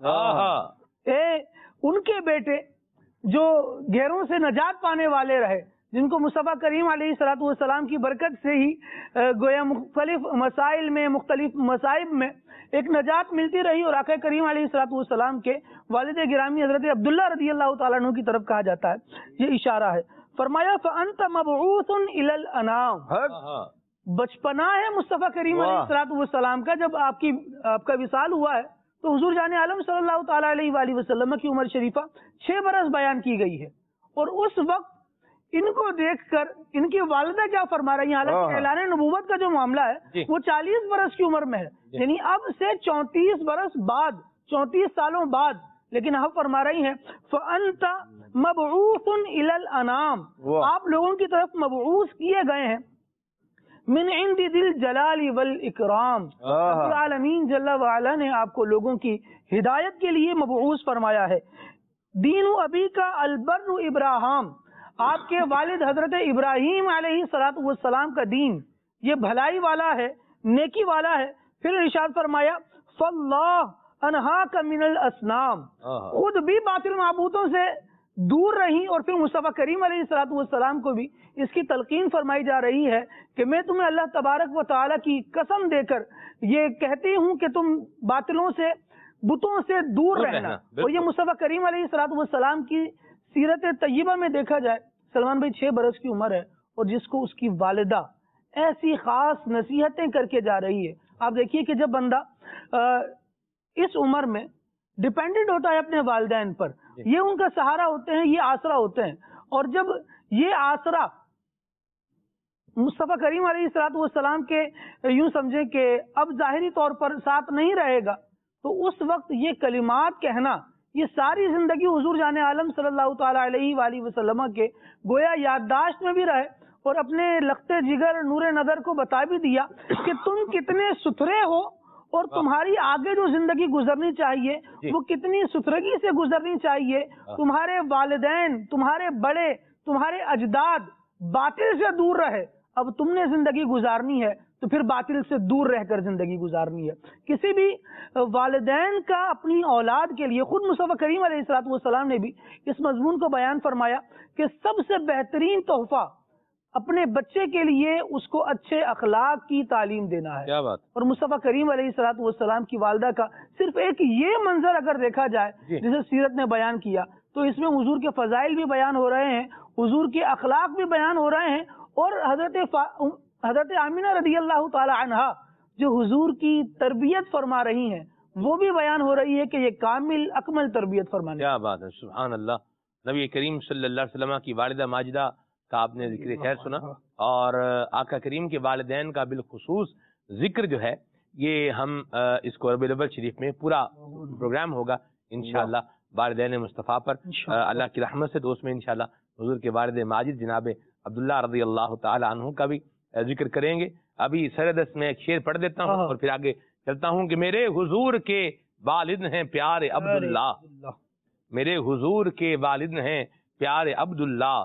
اے ان کے بیٹے جو گھیروں سے نجات پانے والے رہے، جن کو مصطفیٰ کریم علیہ الصلوۃ والسلام کی برکت سے ہی گویا مختلف مسائل میں، مختلف مصائب میں ایک نجات ملتی رہی، اور آقا کریم علیہ الصلوۃ والسلام کے والد گرامی حضرت عبداللہ رضی اللہ تعالیٰ عنہ کی طرف کہا جاتا ہے، یہ اشارہ ہے۔ فرمایا فأنت مبعوث الی الانام، بچپنا ہے مصطفیٰ کریم علیہ الصلوۃ والسلام کا، جب آپ کی آپ کا وصال ہوا ہے تو حضور جان عالم صلی اللہ تعالیٰ علیہ وآلہ وسلم کی عمر شریفہ چھ برس بیان کی گئی ہے، اور اس وقت ان کو دیکھ کر ان کی والدہ کیا فرما رہی ہیں، حالانکہ اعلان نبوت کا جو معاملہ ہے وہ چالیس برس کی عمر میں ہے، یعنی اب سے چونتیس برس بعد، چونتیس سالوں بعد، لیکن اب فرما رہی ہیں فأنت مبعوث الی الانام، آپ لوگوں کی طرف مبعوث کیے گئے ہیں، من عند ذی الجلال والاکرام، رب العالمین جل وعلا نے آپ کو لوگوں کی ہدایت کے لیے مبعوث فرمایا ہے۔ دین ابی کا البر ابراہیم، آپ کے والد حضرت ابراہیم علیہ الصلوۃ والسلام کا دین یہ بھلائی والا ہے، نیکی والا ہے۔ پھر ارشاد فرمایا فاللہ انہاک من الاصنام، خود بھی باطل معبودوں سے دور رہی، اور پھر مصطفیٰ کریم علیہ الصلوۃ والسلام کو بھی اس کی تلقین فرمائی جا رہی ہے کہ میں تمہیں اللہ تبارک و تعالیٰ کی قسم دے کر یہ کہتی ہوں کہ تم باطلوں سے، بتوں سے دور رہنا۔ اور یہ مصطفیٰ کریم علیہ الصلوۃ والسلام کی سیرت طیبہ میں دیکھا جائے، سلمان بھائی چھ برس کی عمر ہے اور جس کو اس کی والدہ ایسی خاص نصیحتیں کر کے جا رہی ہے۔ آپ دیکھیے کہ جب بندہ اس عمر میں ڈیپینڈنٹ ہوتا ہے اپنے والدین پر، یہ ان کا سہارا ہوتے ہیں، یہ آسرا ہوتے ہیں، اور جب یہ آسرا مصطفیٰ کریم علیہ الصلوۃ والسلام کے یوں سمجھیں کہ اب ظاہری طور پر ساتھ نہیں رہے گا، تو اس وقت یہ کلمات کہنا، یہ ساری زندگی حضور جان عالم صلی اللہ تعالیٰ علیہ وآلہ وسلم کے گویا یادداشت میں بھی رہے، اور اپنے لختے جگر نور نظر کو بتا بھی دیا کہ تم کتنے ستھرے ہو، اور تمہاری آگے جو زندگی گزرنی چاہیے وہ کتنی ستھرگی سے گزرنی چاہیے۔ تمہارے والدین، تمہارے بڑے، تمہارے اجداد باطل سے دور رہے، اب تم نے زندگی گزارنی ہے تو پھر باطل سے دور رہ کر زندگی گزارنی ہے۔ کسی بھی والدین کا اپنی اولاد کے لیے، خود مصطفیٰ کریم علیہ الصلوۃ والسلام نے بھی اس مضمون کو بیان فرمایا کہ سب سے بہترین تحفہ اپنے بچے کے لیے اس کو اچھے اخلاق کی تعلیم دینا ہے۔ کیا بات۔ اور مصطفیٰ کریم علیہ الصلوۃ والسلام کی والدہ کا صرف ایک یہ منظر اگر دیکھا جائے جسے سیرت نے بیان کیا تو اس میں حضور کے فضائل بھی بیان ہو رہے ہیں، حضور کے اخلاق بھی بیان ہو رہے ہیں، اور حضرت فا... حضرت آمینہ رضی اللہ تعالی عنہا جو حضور کی تربیت فرما رہی ہیں وہ بھی بیان ہو رہی ہے کہ یہ کامل اکمل تربیت فرمانے۔ کیا بات ہے، سبحان اللہ۔ نبی کریم صلی اللہ علیہ وسلم کی والدہ ماجدہ کا آپ نے ذکر خیر سنا، اور آقا کریم کے والدین کا بالخصوص ذکر جو ہے یہ ہم اس کو ربیع الاول شریف میں پورا پروگرام ہوگا انشاءاللہ والدین مصطفیٰ پر اللہ کی رحمت سے، تو اس میں انشاءاللہ حضور کے والد ماجد جناب عبداللہ رضی اللہ تعالی عنہ کا بھی ذکر کریں گے۔ ابھی سردس میں ایک شعر پڑھ دیتا ہوں اور پھر آگے چلتا ہوں کہ میرے حضور کے والد ہیں پیارے عبداللہ، میرے حضور کے والد ہیں پیارے عبداللہ،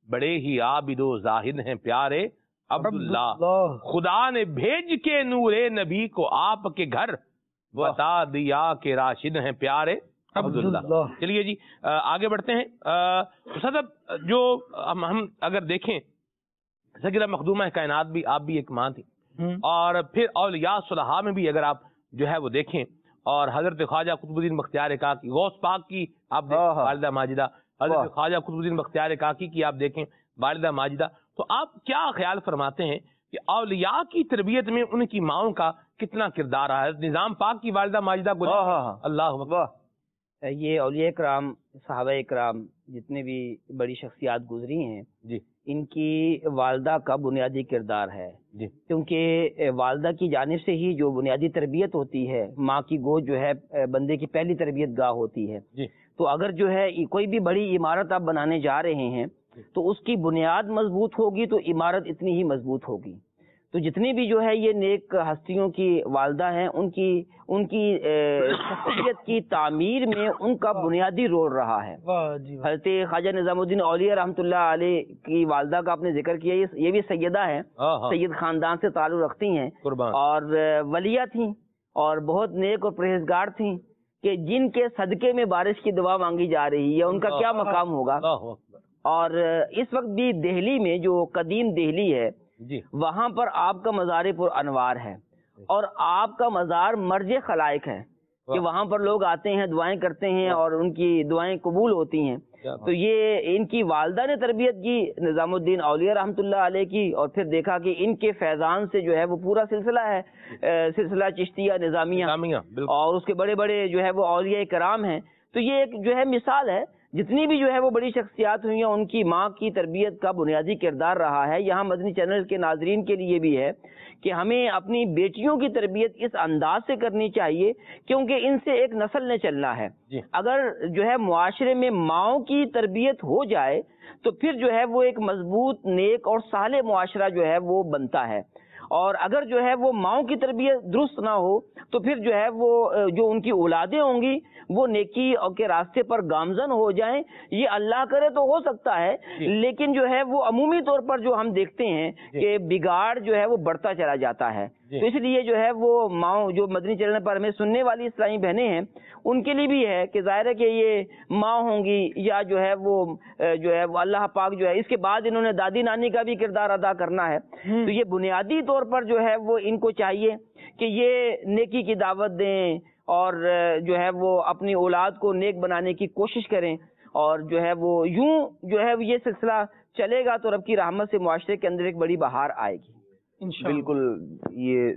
بڑے ہی عابد و زاہد ہیں پیارے عبداللہ، خدا نے بھیج کے نور نبی کو آپ کے گھر بتا دیا کہ راشد ہیں پیارے عبداللہ۔ چلیے جی آگے بڑھتے ہیں۔ صدب جو ہم ہم اگر دیکھیں سگرہ مخدومہ کائنات بھی آپ بھی ایک ماں تھی، اور پھر اولیاء صلحاء میں بھی اگر آپ جو ہے وہ دیکھیں، اور حضرت خواجہ قطب الدین بختیار کاکی، غوث پاک کی آپ دیکھیں والدہ ماجدہ، حضرت خواجہ قطب الدین بختیار کاکی کی آپ دیکھیں والدہ ماجدہ، تو آپ کیا خیال فرماتے ہیں کہ اولیاء کی تربیت میں ان کی ماؤں کا کتنا کردار ہے؟ نظام پاک کی والدہ ماجدہ کو اللہ اکبر، یہ اولیاء کرام، صحابہ کرام جتنے بھی بڑی شخصیات گزری ہیں جی، ان کی والدہ کا بنیادی کردار ہے جی، کیونکہ والدہ کی جانب سے ہی جو بنیادی تربیت ہوتی ہے، ماں کی گود جو ہے بندے کی پہلی تربیت گاہ ہوتی ہے، جی، تو اگر جو ہے کوئی بھی بڑی عمارت آپ بنانے جا رہے ہیں تو اس کی بنیاد مضبوط ہوگی تو عمارت اتنی ہی مضبوط ہوگی۔ تو جتنی بھی جو ہے یہ نیک ہستیوں کی والدہ ہیں، ان کی ان کی شخصیت کی تعمیر میں ان کا بنیادی رول رہا ہے۔ حضرت خواجہ نظام الدین اولیاء رحمۃ اللہ علیہ کی والدہ کا آپ نے ذکر کیا، یہ بھی سیدہ ہیں، سید خاندان سے تعلق رکھتی ہیں اور ولیہ تھیں اور بہت نیک اور پرہیزگار تھیں، کہ جن کے صدقے میں بارش کی دعا مانگی جا رہی ہے ان کا کیا مقام ہوگا۔ اور اس وقت بھی دہلی میں جو قدیم دہلی ہے جی، وہاں پر آپ کا مزار پر انوار ہے، اور آپ کا مزار مرج خلائق ہے کہ وہاں پر لوگ آتے ہیں، دعائیں کرتے ہیں اور ان کی دعائیں قبول ہوتی ہیں۔ تو یہ ان کی والدہ نے تربیت کی نظام الدین اولیاء رحمۃ اللہ علیہ کی، اور پھر دیکھا کہ ان کے فیضان سے جو ہے وہ پورا سلسلہ ہے، سلسلہ چشتیہ نظامیہ، اور اس کے بڑے بڑے جو ہے وہ اولیاء کرام ہیں۔ تو یہ ایک جو ہے مثال ہے، جتنی بھی جو ہے وہ بڑی شخصیات ہوئی ہیں ان کی ماں کی تربیت کا بنیادی کردار رہا ہے۔ یہاں مدنی چینل کے ناظرین کے لیے بھی ہے کہ ہمیں اپنی بیٹیوں کی تربیت اس انداز سے کرنی چاہیے کیونکہ ان سے ایک نسل نے چلنا ہے۔ اگر جو ہے معاشرے میں ماؤں کی تربیت ہو جائے تو پھر جو ہے وہ ایک مضبوط، نیک اور صالح معاشرہ جو ہے وہ بنتا ہے، اور اگر جو ہے وہ ماؤں کی تربیت درست نہ ہو تو پھر جو ہے وہ جو ان کی اولادیں ہوں گی وہ نیکی کے راستے پر گامزن ہو جائیں، یہ اللہ کرے تو ہو سکتا ہے، لیکن جو ہے وہ عمومی طور پر جو ہم دیکھتے ہیں کہ بگاڑ جو ہے وہ بڑھتا چلا جاتا ہے۔ تو اس لیے جو ہے وہ ماؤں جو مدنی چینل پر ہمیں سننے والی اسلامی بہنیں ہیں ان کے لیے بھی ہے کہ ظاہر ہے کہ یہ ماں ہوں گی یا جو ہے وہ جو ہے وہ اللہ پاک جو ہے اس کے بعد انہوں نے دادی نانی کا بھی کردار ادا کرنا ہے، تو یہ بنیادی طور پر جو ہے وہ ان کو چاہیے کہ یہ نیکی کی دعوت دیں اور جو ہے وہ اپنی اولاد کو نیک بنانے کی کوشش کریں، اور جو ہے وہ یوں جو ہے یہ سلسلہ چلے گا تو رب کی رحمت سے معاشرے کے اندر ایک بڑی بہار آئے گی۔ بالکل، یہ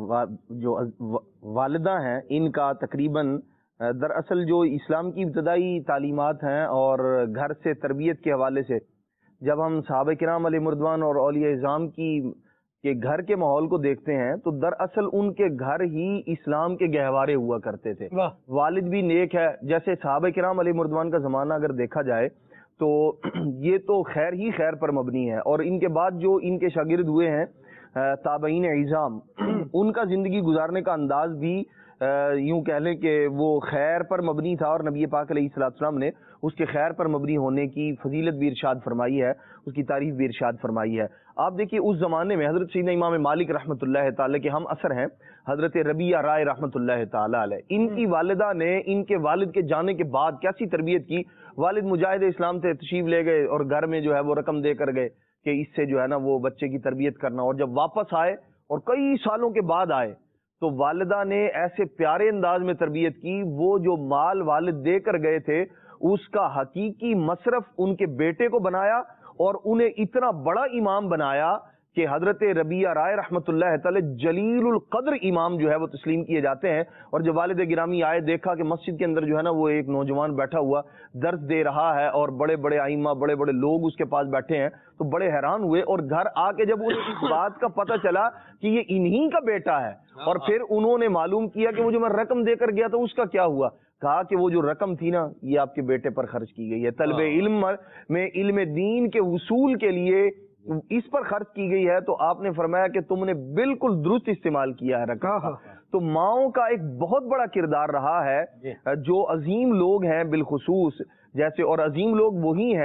جو والدہ ہیں ان کا تقریباً دراصل جو اسلام کی ابتدائی تعلیمات ہیں اور گھر سے تربیت کے حوالے سے جب ہم صحابہ کرام علیہ مردوان اور اولیاء اعظام کی کے گھر کے ماحول کو دیکھتے ہیں تو دراصل ان کے گھر ہی اسلام کے گہوارے ہوا کرتے تھے۔ والد بھی نیک ہے، جیسے صحابہ کرام علیہ مردوان کا زمانہ اگر دیکھا جائے تو یہ تو خیر ہی خیر پر مبنی ہے، اور ان کے بعد جو ان کے شاگرد ہوئے ہیں تابعین اعظام، ان کا زندگی گزارنے کا انداز بھی یوں کہہ لیں کہ وہ خیر پر مبنی تھا، اور نبی پاک علیہ الصلوۃ والسلام نے اس کے خیر پر مبنی ہونے کی فضیلت بھی ارشاد فرمائی ہے، اس کی تعریف بھی ارشاد فرمائی ہے۔ آپ دیکھیے اس زمانے میں حضرت سیدنا امام مالک رحمۃ اللہ تعالی کے ہم اثر ہیں حضرت ربیعہ رائے رحمۃ اللہ تعالی علیہ، ان کی والدہ نے ان کے والد کے جانے کے بعد کیسی تربیت کی۔ والد مجاہد اسلام سے تشریف لے گئے اور گھر میں جو ہے وہ رقم دے کر گئے کہ اس سے جو ہے نا وہ بچے کی تربیت کرنا، اور جب واپس آئے اور کئی سالوں کے بعد آئے تو والدہ نے ایسے پیارے انداز میں تربیت کی، وہ جو مال والد دے کر گئے تھے اس کا حقیقی مصرف ان کے بیٹے کو بنایا، اور انہیں اتنا بڑا امام بنایا کہ حضرت ربیعہ رائے رحمۃ اللہ تعالی جلیل القدر امام جو ہے وہ تسلیم کیے جاتے ہیں۔ اور جب والد گرامی آئے دیکھا کہ مسجد کے اندر جو ہے نا وہ ایک نوجوان بیٹھا ہوا درس دے رہا ہے اور بڑے بڑے ائمہ بڑے بڑے لوگ اس کے پاس بیٹھے ہیں تو بڑے حیران ہوئے، اور گھر آ کے جب انہیں اس بات کا پتہ چلا کہ یہ انہی کا بیٹا ہے، اور پھر انہوں نے معلوم کیا کہ وہ جو میں رقم دے کر گیا تھا اس کا کیا ہوا، کہا کہ وہ جو رقم تھی نا یہ آپ کے بیٹے پر خرچ کی گئی ہے، طلب علم میں علم دین کے حصول کے لیے اس پر خرچ کی گئی ہے۔ تو آپ نے فرمایا کہ تم نے بالکل درست استعمال کیا ہے رقم۔ تو ماؤں کا ایک بہت بڑا کردار رہا ہے، جو عظیم لوگ ہیں بالخصوص جیسے، اور عظیم لوگ وہی ہیں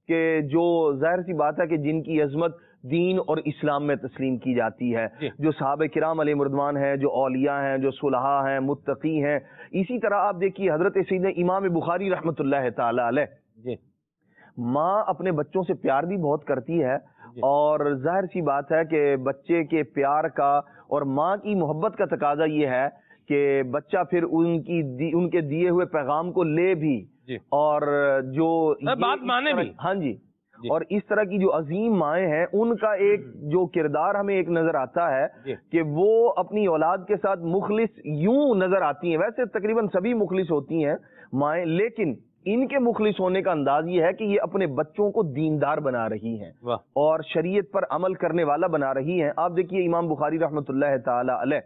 کہ جو ظاہر سی بات ہے کہ جن کی عظمت دین اور اسلام میں تسلیم کی جاتی ہے، جو صحابہ کرام علیہ مردوان ہیں، جو اولیاء ہیں، جو صلحاء ہیں، متقی ہیں. اسی طرح آپ دیکھیے حضرت سیدنا امام بخاری رحمۃ اللہ تعالی علیہ، ماں اپنے بچوں سے پیار بھی بہت کرتی ہے، اور ظاہر سی بات ہے کہ بچے کے پیار کا اور ماں کی محبت کا تقاضا یہ ہے کہ بچہ پھر ان کی دی ان کے دیے ہوئے پیغام کو لے بھی اور جو بات مانے بھی. ہاں جی. اور اس طرح کی جو عظیم مائیں ہیں ان کا ایک جو کردار ہمیں ایک نظر آتا ہے کہ وہ اپنی اولاد کے ساتھ مخلص یوں نظر آتی ہیں. ویسے تقریباً سبھی مخلص ہوتی ہیں مائیں، لیکن ان کے مخلص ہونے کا انداز یہ ہے کہ یہ اپنے بچوں کو دیندار بنا رہی ہیں اور شریعت پر عمل کرنے والا بنا رہی ہیں. آپ دیکھیے امام بخاری رحمۃ اللہ تعالی علیہ،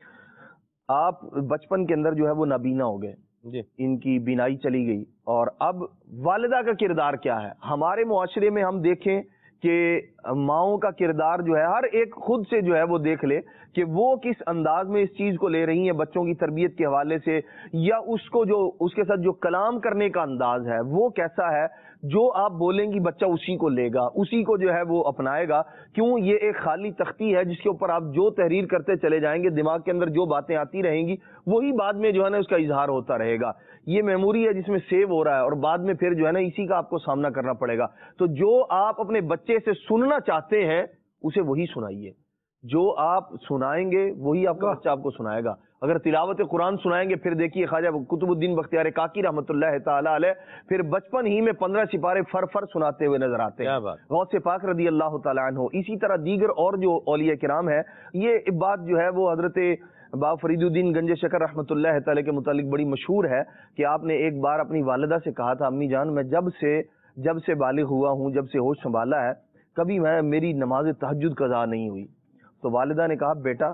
آپ بچپن کے اندر جو ہے وہ نابینا ہو گئے، ان کی بینائی چلی گئی، اور اب والدہ کا کردار کیا ہے؟ ہمارے معاشرے میں ہم دیکھیں کہ ماؤں کا کردار جو ہے ہر ایک خود سے جو ہے وہ دیکھ لے کہ وہ کس انداز میں اس چیز کو لے رہی ہیں بچوں کی تربیت کے حوالے سے، یا اس کو جو اس کے ساتھ جو کلام کرنے کا انداز ہے وہ کیسا ہے. جو آپ بولیں گی بچہ اسی کو لے گا، اسی کو جو ہے وہ اپنائے گا. کیوں؟ یہ ایک خالی تختی ہے جس کے اوپر آپ جو تحریر کرتے چلے جائیں گے، دماغ کے اندر جو باتیں آتی رہیں گی وہی بعد میں جو ہے نا اس کا اظہار ہوتا رہے گا. یہ میموری ہے جس میں سیو ہو رہا ہے، اور بعد میں پھر جو ہے نا اسی کا آپ کو سامنا کرنا پڑے گا. تو جو آپ اپنے بچے سے سننا چاہتے ہیں اسے وہی سنائیے، جو آپ سنائیں گے وہی آپ کا بچہ آپ کو سنائے گا. اگر تلاوت قرآن سنائیں گے، پھر دیکھیے خواجہ قطب الدین بختیار کاکی رحمۃ اللہ تعالی علیہ پھر بچپن ہی میں پندرہ سپارے فر فر سناتے ہوئے نظر آتے ہیں، غوث پاک رضی اللہ تعالیٰ عنہ. اسی طرح دیگر اور جو اولیاء کرام ہے، یہ بات جو ہے وہ حضرت بابا فرید الدین گنج شکر رحمۃ اللہ تعالی کے متعلق بڑی مشہور ہے کہ آپ نے ایک بار اپنی والدہ سے کہا تھا، امی جان میں جب سے جب سے بالغ ہوا ہوں، جب سے ہوش سنبھالا ہے، کبھی میں میری نماز تہجد قضا نہیں ہوئی. تو والدہ نے کہا بیٹا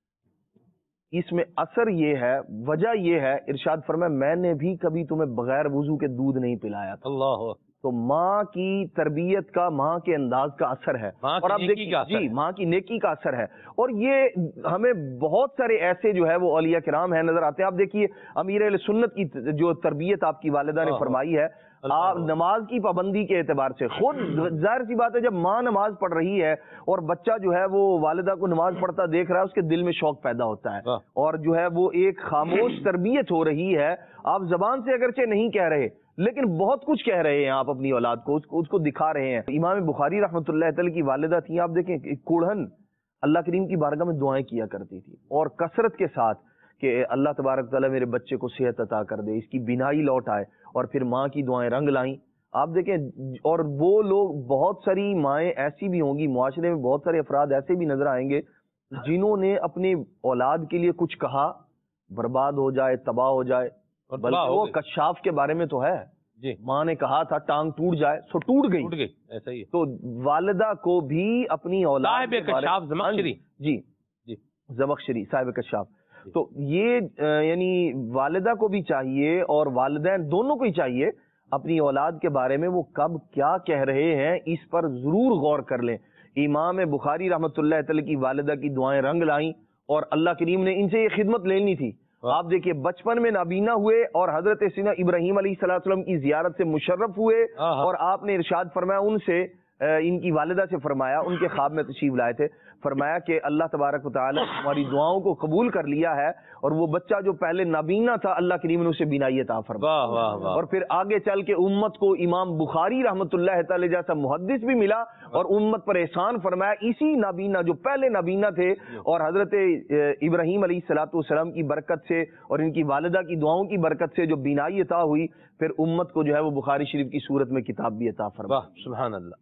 اس میں اثر یہ ہے، وجہ یہ ہے، ارشاد فرمایا میں نے بھی کبھی تمہیں بغیر وضو کے دودھ نہیں پلایا تھا. اللہ. تو ماں کی تربیت کا، ماں کے انداز کا اثر ہے، اور آپ دیکھیے جی ماں کی نیکی کا اثر ہے. اور یہ ہمیں بہت سارے ایسے جو ہے وہ اولیاء کرام ہیں نظر آتے ہیں. آپ دیکھیے امیر اہل سنت کی جو تربیت آپ کی والدہ نے فرمائی ہے، آپ نماز کی پابندی کے اعتبار سے خود ظاہر سی بات ہے جب ماں نماز پڑھ رہی ہے اور بچہ جو ہے وہ والدہ کو نماز پڑھتا دیکھ رہا ہے، اس کے دل میں شوق پیدا ہوتا ہے، اور جو ہے وہ ایک خاموش تربیت ہو رہی ہے. آپ زبان سے اگرچہ نہیں کہہ رہے لیکن بہت کچھ کہہ رہے ہیں آپ اپنی اولاد کو، اس کو, اس کو دکھا رہے ہیں. امام بخاری رحمۃ اللہ تعالی کی والدہ تھیں، آپ دیکھیں کوڑھن اللہ کریم کی بارگاہ میں دعائیں کیا کرتی تھی، اور کثرت کے ساتھ کہ اللہ تبارک تعالیٰ میرے بچے کو صحت عطا کر دے، اس کی بینائی لوٹ آئے، اور پھر ماں کی دعائیں رنگ لائیں. آپ دیکھیں، اور وہ لوگ بہت ساری مائیں ایسی بھی ہوں گی معاشرے میں، بہت سارے افراد ایسے بھی نظر آئیں گے جنہوں نے اپنی اولاد کے لیے کچھ کہا برباد ہو جائے، تباہ ہو جائے. بلکہ وہ کشاف کے بارے میں تو ہے جی، ماں نے کہا تھا ٹانگ ٹوٹ جائے سو ٹوٹ گئی ٹوٹ گئی ایسا ہی. تو والدہ کو بھی اپنی اولاد صاحب کشاف زمخشری جی جی زمخشری صاحب کشاف، تو یہ یعنی والدہ کو بھی چاہیے اور والدین دونوں کو ہی چاہیے اپنی اولاد کے بارے میں وہ کب کیا کہہ رہے ہیں اس پر ضرور غور کر لیں. امام بخاری رحمۃ اللہ تعالی کی والدہ کی دعائیں رنگ لائیں، اور اللہ کریم نے ان سے یہ خدمت لینی تھی. آپ دیکھیے بچپن میں نابینا ہوئے اور حضرت سیدنا ابراہیم علیہ السلام کی زیارت سے مشرف ہوئے، اور آپ نے ارشاد فرمایا ان سے، ان کی والدہ سے فرمایا، ان کے خواب میں تشریف لائے تھے، فرمایا کہ اللہ تبارک و تعالی ہماری دعاؤں کو قبول کر لیا ہے، اور وہ بچہ جو پہلے نابینا تھا اللہ کریم نے اسے بینائی عطا فرمایا. اور پھر آگے چل کے امت کو امام بخاری رحمۃ اللہ تعالی جیسا محدث بھی ملا، اور امت پر احسان فرمایا اسی نابینا جو پہلے نابینا تھے، اور حضرت ابراہیم علیہ الصلوۃ والسلام کی برکت سے اور ان کی والدہ کی دعاؤں کی برکت سے جو بینائی عطا ہوئی، پھر امت کو جو ہے وہ بخاری شریف کی صورت میں کتاب بھی عطا فرمایا. سبحان اللہ.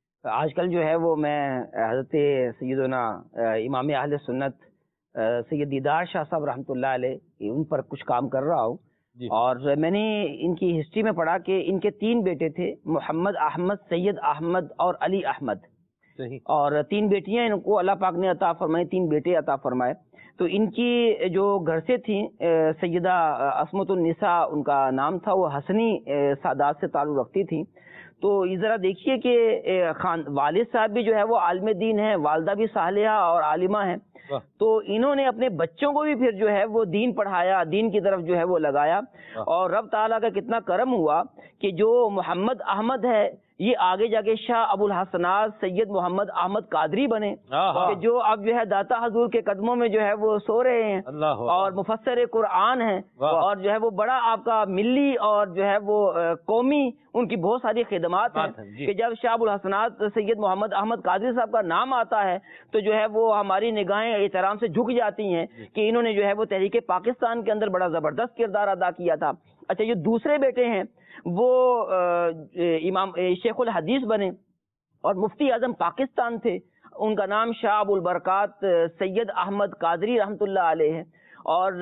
آج کل جو ہے وہ میں حضرت سیدنا امام اہل سنت سید دیدار شاہ صاحب رحمۃ اللہ علیہ ان پر کچھ کام کر رہا ہوں جی. اور میں نے ان کی ہسٹری میں پڑھا کہ ان کے تین بیٹے تھے، محمد احمد، سید احمد اور علی احمد. صحیح. اور تین بیٹیاں ان کو اللہ پاک نے عطا فرمائی، تین بیٹے عطا فرمائے. تو ان کی جو گھر سے تھیں سیدہ عصمت النساء ان کا نام تھا، وہ حسنی سادات سے تعلق رکھتی تھیں. تو یہ ذرا دیکھیے کہ خان والد صاحب بھی جو ہے وہ عالم دین ہیں، والدہ بھی صالحہ اور عالمہ ہیں، تو انہوں نے اپنے بچوں کو بھی پھر جو ہے وہ دین پڑھایا، دین کی طرف جو ہے وہ لگایا. اور رب تعالیٰ کا کتنا کرم ہوا کہ جو محمد احمد ہے یہ آگے جا کے شاہ ابو الحسنات سید محمد احمد قادری بنے کہ جو اب جو ہے داتا حضور کے قدموں میں جو ہے وہ سو رہے ہیں اور مفسر قرآن ہیں اور جو ہے وہ بڑا آپ کا ملی اور جو ہے وہ قومی ان کی بہت ساری خدمات ہیں کہ جب شاہ ابو الحسنات سید محمد احمد قادری صاحب کا نام آتا ہے تو جو ہے وہ ہماری نگاہیں احترام سے جھک جاتی ہیں کہ انہوں نے جو ہے وہ تحریک پاکستان کے اندر بڑا زبردست کردار ادا کیا تھا. اچھا جو دوسرے بیٹے ہیں وہ امام شیخ الحدیث بنے اور مفتی اعظم پاکستان تھے. ان کا نام شاہ ابو البرکات سید احمد قادری رحمۃ اللہ علیہ ہے اور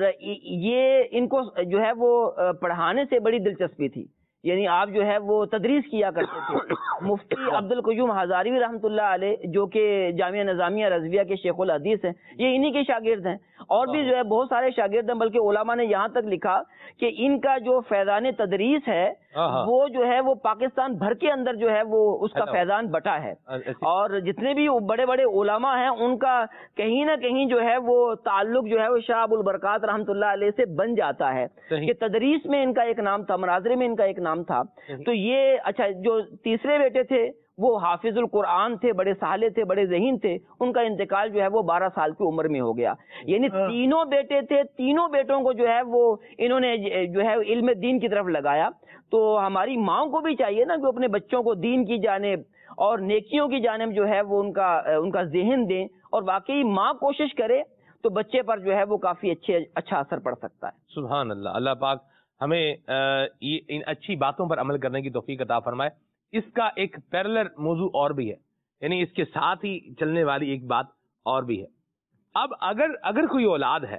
یہ ان کو جو ہے وہ پڑھانے سے بڑی دلچسپی تھی, یعنی آپ جو ہے وہ تدریس کیا کرتے تھے. مفتی عبد القیوم ہزاروی رحمۃ اللہ علیہ جو کہ جامعہ نظامیہ رضویہ کے شیخ الحدیث ہیں, یہ انہی کے شاگرد ہیں اور بھی جو ہے بہت سارے شاگرد ہیں, بلکہ علماء نے یہاں تک لکھا کہ ان کا جو فیضان تدریس ہے وہ جو ہے وہ پاکستان بھر کے اندر جو ہے وہ اس کا فیضان بٹا ہے اور جتنے بھی بڑے بڑے علماء ہیں ان کا کہیں نہ کہیں جو ہے وہ تعلق جو ہے وہ شاہ ابو البرکات رحمۃ اللہ علیہ سے بن جاتا ہے کہ تدریس میں ان کا ایک نام تھا, مناظرے میں ان کا ایک نام تھا. تو یہ اچھا جو تیسرے بیٹے تھے وہ حافظ القرآن تھے, بڑے سالے تھے, بڑے ذہین تھے. ان کا انتقال جو ہے وہ بارہ سال کی عمر میں ہو گیا. یعنی تینوں بیٹے تھے, تینوں بیٹوں کو جو ہے وہ انہوں نے جو ہے علم دین کی طرف لگایا. تو ہماری ماں کو بھی چاہیے نا کہ اپنے بچوں کو دین کی جانب اور نیکیوں کی جانب جو ہے وہ ان کا ان کا ذہن دیں اور واقعی ماں کوشش کرے تو بچے پر جو ہے وہ کافی اچھے اچھا اثر پڑ سکتا ہے. سبحان اللہ. اللہ پاک ہمیں ان اچھی باتوں پر عمل کرنے کی توفیق عطا فرمائے. اس کا ایک پیرلر موضوع اور بھی ہے, یعنی اس کے ساتھ ہی چلنے والی ایک بات اور بھی ہے. اب اگر اگر کوئی اولاد ہے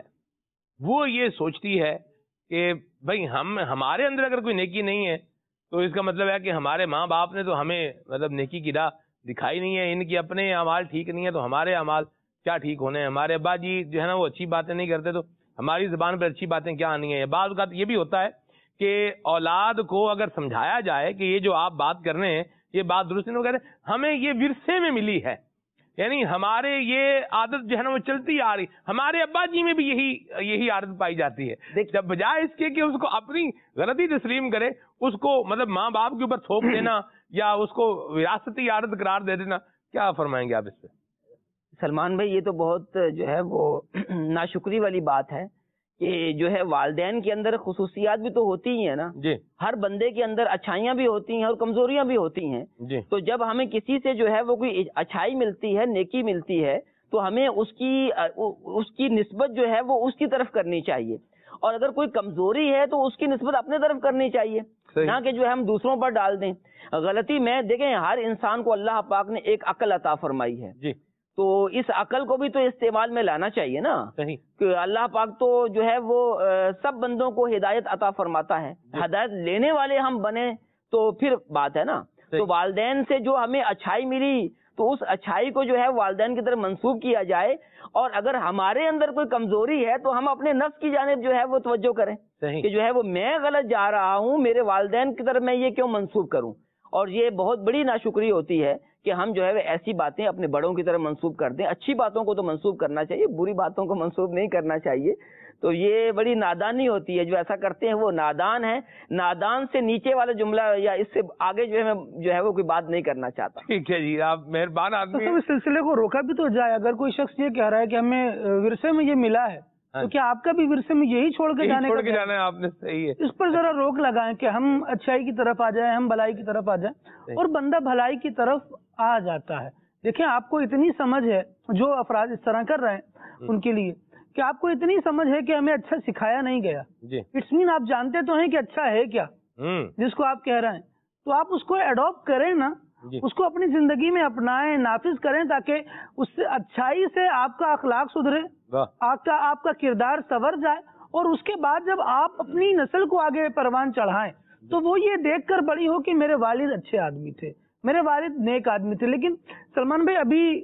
وہ یہ سوچتی ہے کہ بھئی ہم ہمارے اندر اگر کوئی نیکی نہیں ہے تو اس کا مطلب ہے کہ ہمارے ماں باپ نے تو ہمیں مطلب نیکی کی راہ دکھائی نہیں ہے, ان کی اپنے اعمال ٹھیک نہیں ہے تو ہمارے اعمال کیا ٹھیک ہونے ہیں, ہمارے ابا جی جو ہے نا وہ اچھی باتیں نہیں کرتے تو ہماری زبان پہ اچھی باتیں کیا آنی ہیں. بعض اوقات یہ بھی ہوتا ہے کہ اولاد کو اگر سمجھایا جائے کہ یہ جو آپ بات کر رہے ہیں یہ بات درست نہیں, وہ کہتے ہیں ہمیں یہ ورثے میں ملی ہے, یعنی ہمارے یہ عادت جو ہے نا وہ چلتی آ رہی, ہمارے ابا جی میں بھی یہی یہی عادت پائی جاتی ہے. جب بجائے اس کے کہ اس کو اپنی غلطی تسلیم کرے, اس کو مطلب ماں باپ کے اوپر تھوپ دینا یا اس کو وراثتی عادت قرار دے دینا, کیا فرمائیں گے آپ اس پہ؟ سلمان بھائی یہ تو بہت جو ہے وہ ناشکری والی بات ہے کہ جو ہے والدین کے اندر خصوصیات بھی تو ہوتی ہی ہیں نا جی, ہر بندے کے اندر اچھائیاں بھی ہوتی ہیں اور کمزوریاں بھی ہوتی ہیں جی. تو جب ہمیں کسی سے جو ہے وہ کوئی اچھائی ملتی ہے, نیکی ملتی ہے, تو ہمیں اس کی اس کی نسبت جو ہے وہ اس کی طرف کرنی چاہیے, اور اگر کوئی کمزوری ہے تو اس کی نسبت اپنے طرف کرنی چاہیے, نہ کہ جو ہے ہم دوسروں پر ڈال دیں. غلطی میں دیکھیں ہر انسان کو اللہ پاک نے ایک عقل عطا فرمائی ہے جی, تو اس عقل کو بھی تو استعمال میں لانا چاہیے نا. صحیح. کہ اللہ پاک تو جو ہے وہ سب بندوں کو ہدایت عطا فرماتا ہے, ہدایت لینے والے ہم بنے تو پھر بات ہے نا. تو والدین سے جو ہمیں اچھائی ملی تو اس اچھائی کو جو ہے والدین کی طرف منسوب کیا جائے, اور اگر ہمارے اندر کوئی کمزوری ہے تو ہم اپنے نفس کی جانب جو ہے وہ توجہ کریں کہ جو ہے وہ میں غلط جا رہا ہوں, میرے والدین کی طرف میں یہ کیوں منسوب کروں. اور یہ بہت بڑی ناشکری ہوتی ہے کہ ہم جو ہے ایسی باتیں اپنے بڑوں کی طرف منسوب کر دیں. اچھی باتوں کو تو منسوب کرنا چاہیے, بری باتوں کو منسوب نہیں کرنا چاہیے. تو یہ بڑی نادانی ہوتی ہے, جو ایسا کرتے ہیں وہ نادان ہے. نادان سے نیچے والا جملہ یا اس سے آگے جو ہے میں جو ہے وہ کوئی بات نہیں کرنا چاہتا. ٹھیک ہے جی, آپ مہربان آدمی. اس سلسلے کو روکا بھی تو جائے. اگر کوئی شخص یہ کہہ رہا ہے کہ ہمیں ورثے میں یہ ملا ہے تو کیا آپ کا بھی ورثے میں یہی چھوڑ کے جانے چھوڑ کے جانا ہے آپ نے؟ صحیح ہے. اس پر ذرا روک لگائیں کہ ہم اچھائی کی طرف آ جائیں, ہم بھلائی کی طرف آ جائیں, اور بندہ بھلائی کی طرف آ جاتا ہے. دیکھیں آپ کو اتنی سمجھ ہے, جو افراد اس طرح کر رہے ہیں ان کے لیے, کہ آپ کو اتنی سمجھ ہے کہ ہمیں اچھا سکھایا نہیں گیا. اٹس مین آپ جانتے تو ہیں کہ اچھا ہے کیا جس کو آپ کہہ رہے ہیں, تو آپ اس کو اڈاپٹ کریں نا, اس کو اپنی زندگی میں اپنائیں, نافذ کریں, تاکہ اس سے اچھائی سے آپ کا اخلاق سدھرے, آپ کا آپ کا کردار سنور جائے, اور اس کے بعد جب آپ اپنی نسل کو آگے پروان چڑھائیں تو وہ یہ دیکھ کر بڑی ہو کہ میرے والد اچھے آدمی تھے, میرے والد نیک آدمی تھے. لیکن سلمان بھائی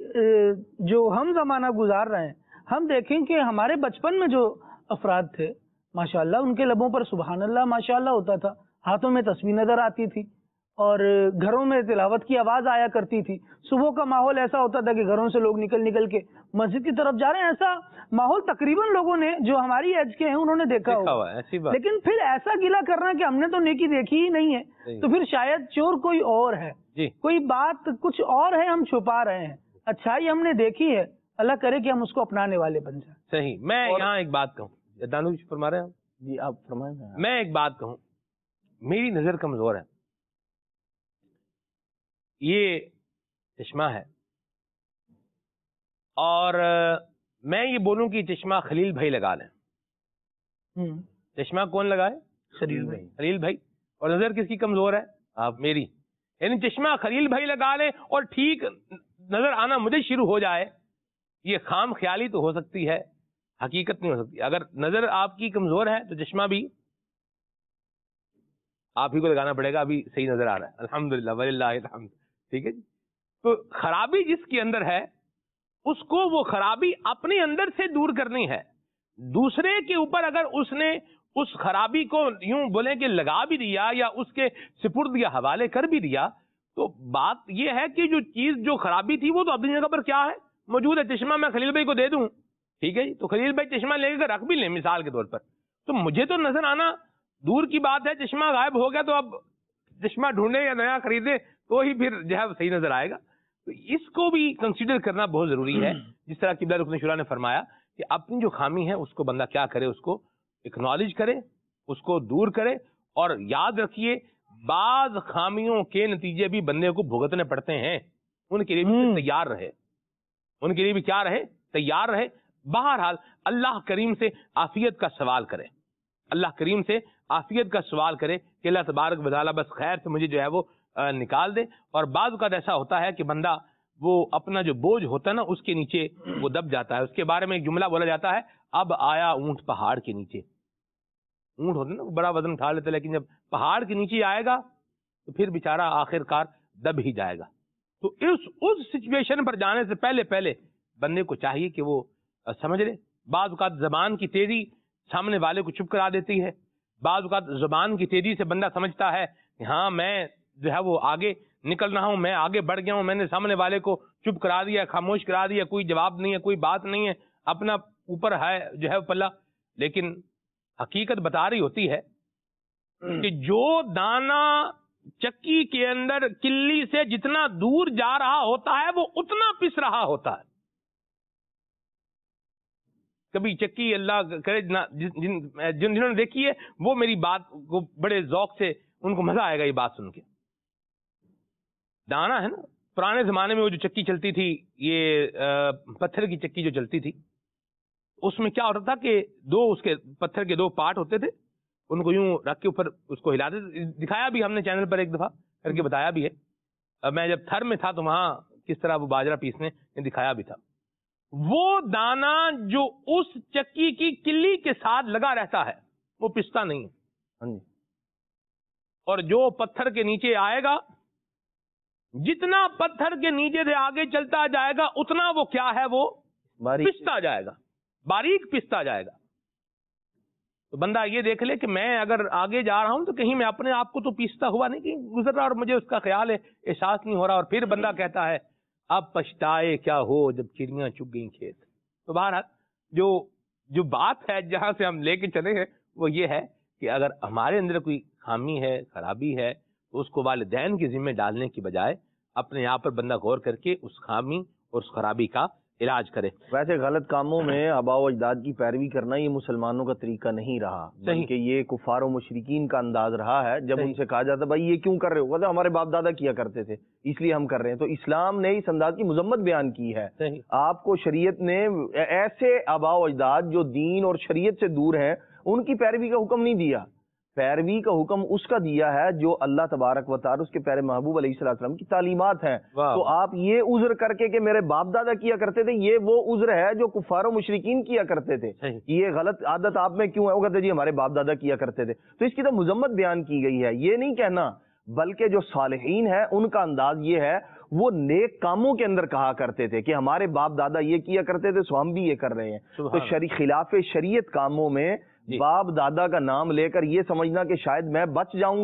ابھی جو ہم زمانہ گزار رہے ہیں, ہم دیکھیں کہ ہمارے بچپن میں جو افراد تھے ماشاءاللہ ان کے لبوں پر سبحان اللہ ماشاءاللہ ہوتا تھا, ہاتھوں میں تسبیح نظر آتی تھی, اور گھروں میں تلاوت کی آواز آیا کرتی تھی. صبح کا ماحول ایسا ہوتا تھا کہ گھروں سے لوگ نکل نکل کے مسجد کی طرف جا رہے ہیں. ایسا ماحول تقریباً لوگوں نے جو ہماری ایج کے ہیں انہوں نے دیکھا ہوگا. لیکن پھر ایسا گلا کرنا کہ ہم نے تو نیکی دیکھی ہی نہیں ہے, تو پھر شاید چور کوئی اور ہے, کوئی بات کچھ اور ہے, ہم چھپا رہے ہیں. اچھائی ہم نے دیکھی ہے, اللہ کرے کہ ہم اس کو اپنانے والے بن جائیں. صحیح. میں یہاں ایک بات کہوں, دانش فرما رہے ہیں جی, آپ فرمائیں. میں ایک بات کہوں, میری نظر کمزور ہے, یہ چشمہ ہے, اور میں یہ بولوں کہ چشمہ خلیل بھائی لگا لیں. چشمہ کون لگائے؟ خلیل بھائی. خلیل بھائی. اور نظر کس کی کمزور ہے؟ آپ میری. یعنی چشمہ خلیل بھائی لگا لیں اور ٹھیک نظر آنا مجھے شروع ہو جائے. یہ خام خیالی تو ہو سکتی ہے, حقیقت نہیں ہو سکتی. اگر نظر آپ کی کمزور ہے تو چشمہ بھی آپ ہی کو لگانا پڑے گا. ابھی صحیح نظر آ رہا ہے الحمدللہ وللہ الحمد. ٹھیک ہے جی. تو خرابی جس کے اندر ہے اس کو وہ خرابی اپنے اندر سے دور کرنی ہے. دوسرے کے اوپر اگر اس نے اس خرابی کو یوں بولیں کہ لگا بھی دیا یا اس کے سپرد یا حوالے کر بھی دیا, تو بات یہ ہے کہ جو چیز جو خرابی تھی وہ تو اپنی جگہ پر کیا ہے, موجود ہے. چشمہ میں خلیل بھائی کو دے دوں, ٹھیک ہے جی, تو خلیل بھائی چشمہ لے کر رکھ بھی لیں مثال کے طور پر, تو مجھے تو نظر آنا دور کی بات ہے. چشمہ غائب ہو گیا تو اب چشمہ ڈھونڈے یا نیا خریدے تو ہی پھر جو ہے صحیح نظر آئے گا. تو اس کو بھی کنسیڈر کرنا بہت ضروری ہے. جس طرح قبلہ رکن شورا نے فرمایا کہ اپنی جو خامی ہے اس کو بندہ کیا کرے, اس کو اکنالج کرے, اس کو دور کرے. اور یاد رکھیے بعض خامیوں کے نتیجے بھی بندے کو بھگتنے پڑتے ہیں, ان کے لیے بھی تیار رہے, ان کے لیے بھی کیا رہے, تیار رہے. بہرحال اللہ کریم سے عافیت کا سوال کرے, اللہ کریم سے عافیت کا سوال کرے کہ اللہ تبارک و تعالیٰ بس خیر سے مجھے جو ہے وہ نکال دے. اور بعض اوقات ایسا ہوتا ہے کہ بندہ وہ اپنا جو بوجھ ہوتا ہے نا اس کے نیچے وہ دب جاتا ہے. اس کے بارے میں ایک جملہ بولا جاتا ہے, اب آیا اونٹ پہاڑ کے نیچے. اونٹ ہوتا ہے نا, بڑا وزن اٹھا لیتا ہے, لیکن جب پہاڑ کے نیچے آئے گا تو پھر بیچارہ آخر کار دب ہی جائے گا. تو اس اس سچویشن پر جانے سے پہلے پہلے بندے کو چاہیے کہ وہ سمجھ لے. بعض اوقات زبان کی تیزی سامنے والے کو چپ کرا دیتی ہے. بعض اوقات زبان کی تیزی سے بندہ سمجھتا ہے کہ ہاں میں جو ہے وہ آگے نکل رہا ہوں, میں آگے بڑھ گیا ہوں, میں نے سامنے والے کو چپ کرا دیا, خاموش کرا دیا, کوئی جواب نہیں ہے, کوئی بات نہیں ہے, اپنا اوپر ہے جو ہے پلہ. لیکن حقیقت بتا رہی ہوتی ہے کہ جو دانا چکی کے اندر کلی سے جتنا دور جا رہا ہوتا ہے وہ اتنا پس رہا ہوتا ہے. کبھی چکی اللہ کرے جن جنہوں نے دیکھی ہے وہ میری بات کو بڑے ذوق سے, ان کو مزہ آئے گا یہ بات سن کے. دانا ہے نا, پرانے زمانے میں وہ جو چکی چلتی تھی, یہ پتھر کی چکی جو چلتی تھی, اس میں کیا ہوتا تھا کہ دو اس کے پتھر کے دو پارٹ ہوتے تھے, ان کو یوں رکھ کے اوپر اس کو ہلاتے تھے. دکھایا بھی ہم نے چینل پر ایک دفعہ کر کے بتایا بھی ہے. میں جب تھر میں تھا تو وہاں کس طرح وہ باجرہ پیسنے دکھایا بھی تھا. وہ دانا جو اس چکی کی کلی کے ساتھ لگا رہتا ہے وہ پستا نہیں ہے, اور جو پتھر کے نیچے آئے گا, جتنا پتھر کے نیچے سے آگے چلتا جائے گا اتنا وہ کیا ہے, وہ پستا جائے گا, باریک پستا جائے گا. تو بندہ یہ دیکھ لے کہ میں اگر آگے جا رہا ہوں تو کہیں میں اپنے آپ کو تو پیستا ہوا نہیں کہیں گزر رہا, اور مجھے اس کا خیال ہے احساس نہیں ہو رہا. اور پھر بندہ کہتا ہے اب پچھتائے کیا ہو جب چڑیاں چگ گئیں کھیت. تو بہرحال جو جو بات ہے جہاں سے ہم لے کے چلے ہیں وہ یہ ہے کہ اگر ہمارے اندر کوئی خامی ہے, خرابی ہے, تو اس کو والدین کے ذمہ ڈالنے کی بجائے اپنے آپ پر بندہ غور کر کے اس خامی اور اس خرابی کا علاج کرے. ویسے غلط کاموں میں آباء و اجداد کی پیروی کرنا یہ مسلمانوں کا طریقہ نہیں رہا, بلکہ یہ کفار و مشرکین کا انداز رہا ہے. جب ان سے کہا جاتا بھائی یہ کیوں کر رہے ہو, ہمارے باپ دادا کیا کرتے تھے اس لیے ہم کر رہے ہیں. تو اسلام نے اس انداز کی مذمت بیان کی ہے. آپ کو شریعت نے ایسے آباء و اجداد جو دین اور شریعت سے دور ہیں ان کی پیروی کا حکم نہیں دیا. پیروی کا حکم اس کا دیا ہے جو اللہ تبارک و تعالی اس کے پیارے محبوب علیہ الصلوۃ والسلام کی تعلیمات ہیں. تو آپ یہ عذر کر کے کہ میرے باپ دادا کیا کرتے تھے, یہ وہ عذر ہے جو کفار و مشرکین کیا کرتے تھے. یہ غلط عادت آپ میں کیوں ہے, وہ کہتے جی ہمارے باپ دادا کیا کرتے تھے. تو اس کی تو مذمت بیان کی گئی ہے. یہ نہیں کہنا, بلکہ جو صالحین ہیں ان کا انداز یہ ہے, وہ نیک کاموں کے اندر کہا کرتے تھے کہ ہمارے باپ دادا یہ کیا کرتے تھے سو ہم بھی یہ کر رہے ہیں. تو شری خلاف شریعت کاموں میں باپ دادا کا نام لے کر یہ سمجھنا کہ شاید میں بچ جاؤں گا,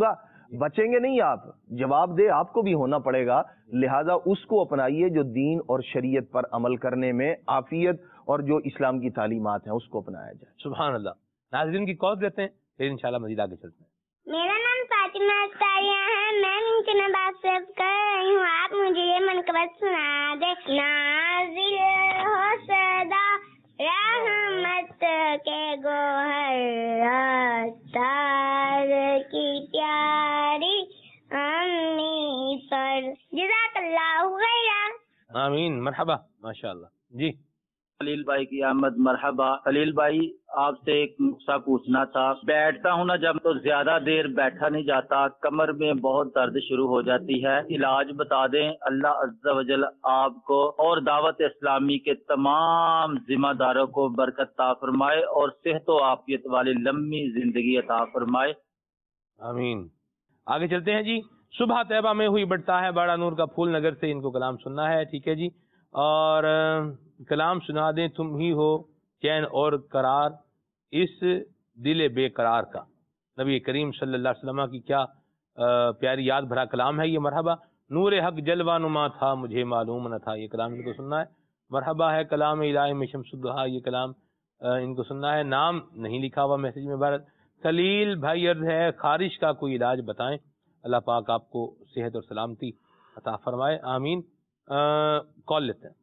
بچیں گے نہیں آپ، جواب دہ آپ کو بھی ہونا پڑے گا، لہذا اس کو اپنائیے جو دین اور شریعت پر عمل کرنے میں عافیت اور جو اسلام کی تعلیمات ہیں اس کو اپنایا جائے۔ سبحان اللہ۔ ناظرین کی کال دیتے ہیں، پھر انشاءاللہ مزید آگے چلتے ہیں۔ میرا نام فاطمہ اختاریہ ہے، میں ممکن بات سے کر رہی ہوں، آپ مجھے یہ منقبت سنا دے۔ نازل ہو صدا رحمت کے گوہر، تار کی پیاری امی پر، جزاک اللہ خیرا۔ آمین، مرحبا، ماشاءاللہ۔ جی خلیل بھائی کی آمد، مرحبا۔ خلیل بھائی آپ سے ایک نقصہ پوچھنا تھا، بیٹھتا ہوں نا جب تو زیادہ دیر بیٹھا نہیں جاتا، کمر میں بہت درد شروع ہو جاتی ہے، علاج بتا دیں۔ اللہ عز و جل آپ کو اور دعوت اسلامی کے تمام ذمہ داروں کو برکت عطا فرمائے اور صحت و عافیت والی لمبی زندگی عطا فرمائے، آمین۔ آگے چلتے ہیں جی۔ صبح طیبہ میں ہوئی بڑھتا ہے بڑا نور کا پھول، نگر سے ان کو کلام سننا ہے، ٹھیک ہے جی۔ اور کلام سنا دیں تم ہی ہو چین اور قرار اس دل بے قرار کا۔ نبی کریم صلی اللہ علیہ وسلم کی کیا پیاری یاد بھرا کلام ہے یہ، مرحبا۔ نور حق جلوہ نما تھا مجھے معلوم نہ تھا، یہ کلام ان کو سننا ہے، مرحبا ہے۔ کلام الہی میں شمس الضحیٰ، یہ کلام ان کو سننا ہے، نام نہیں لکھا ہوا میسج میں بھارت۔ خلیل بھائی عرض ہے خارش کا کوئی علاج بتائیں، اللہ پاک آپ کو صحت اور سلامتی عطا فرمائے، آمین۔ کال لیتے ہیں۔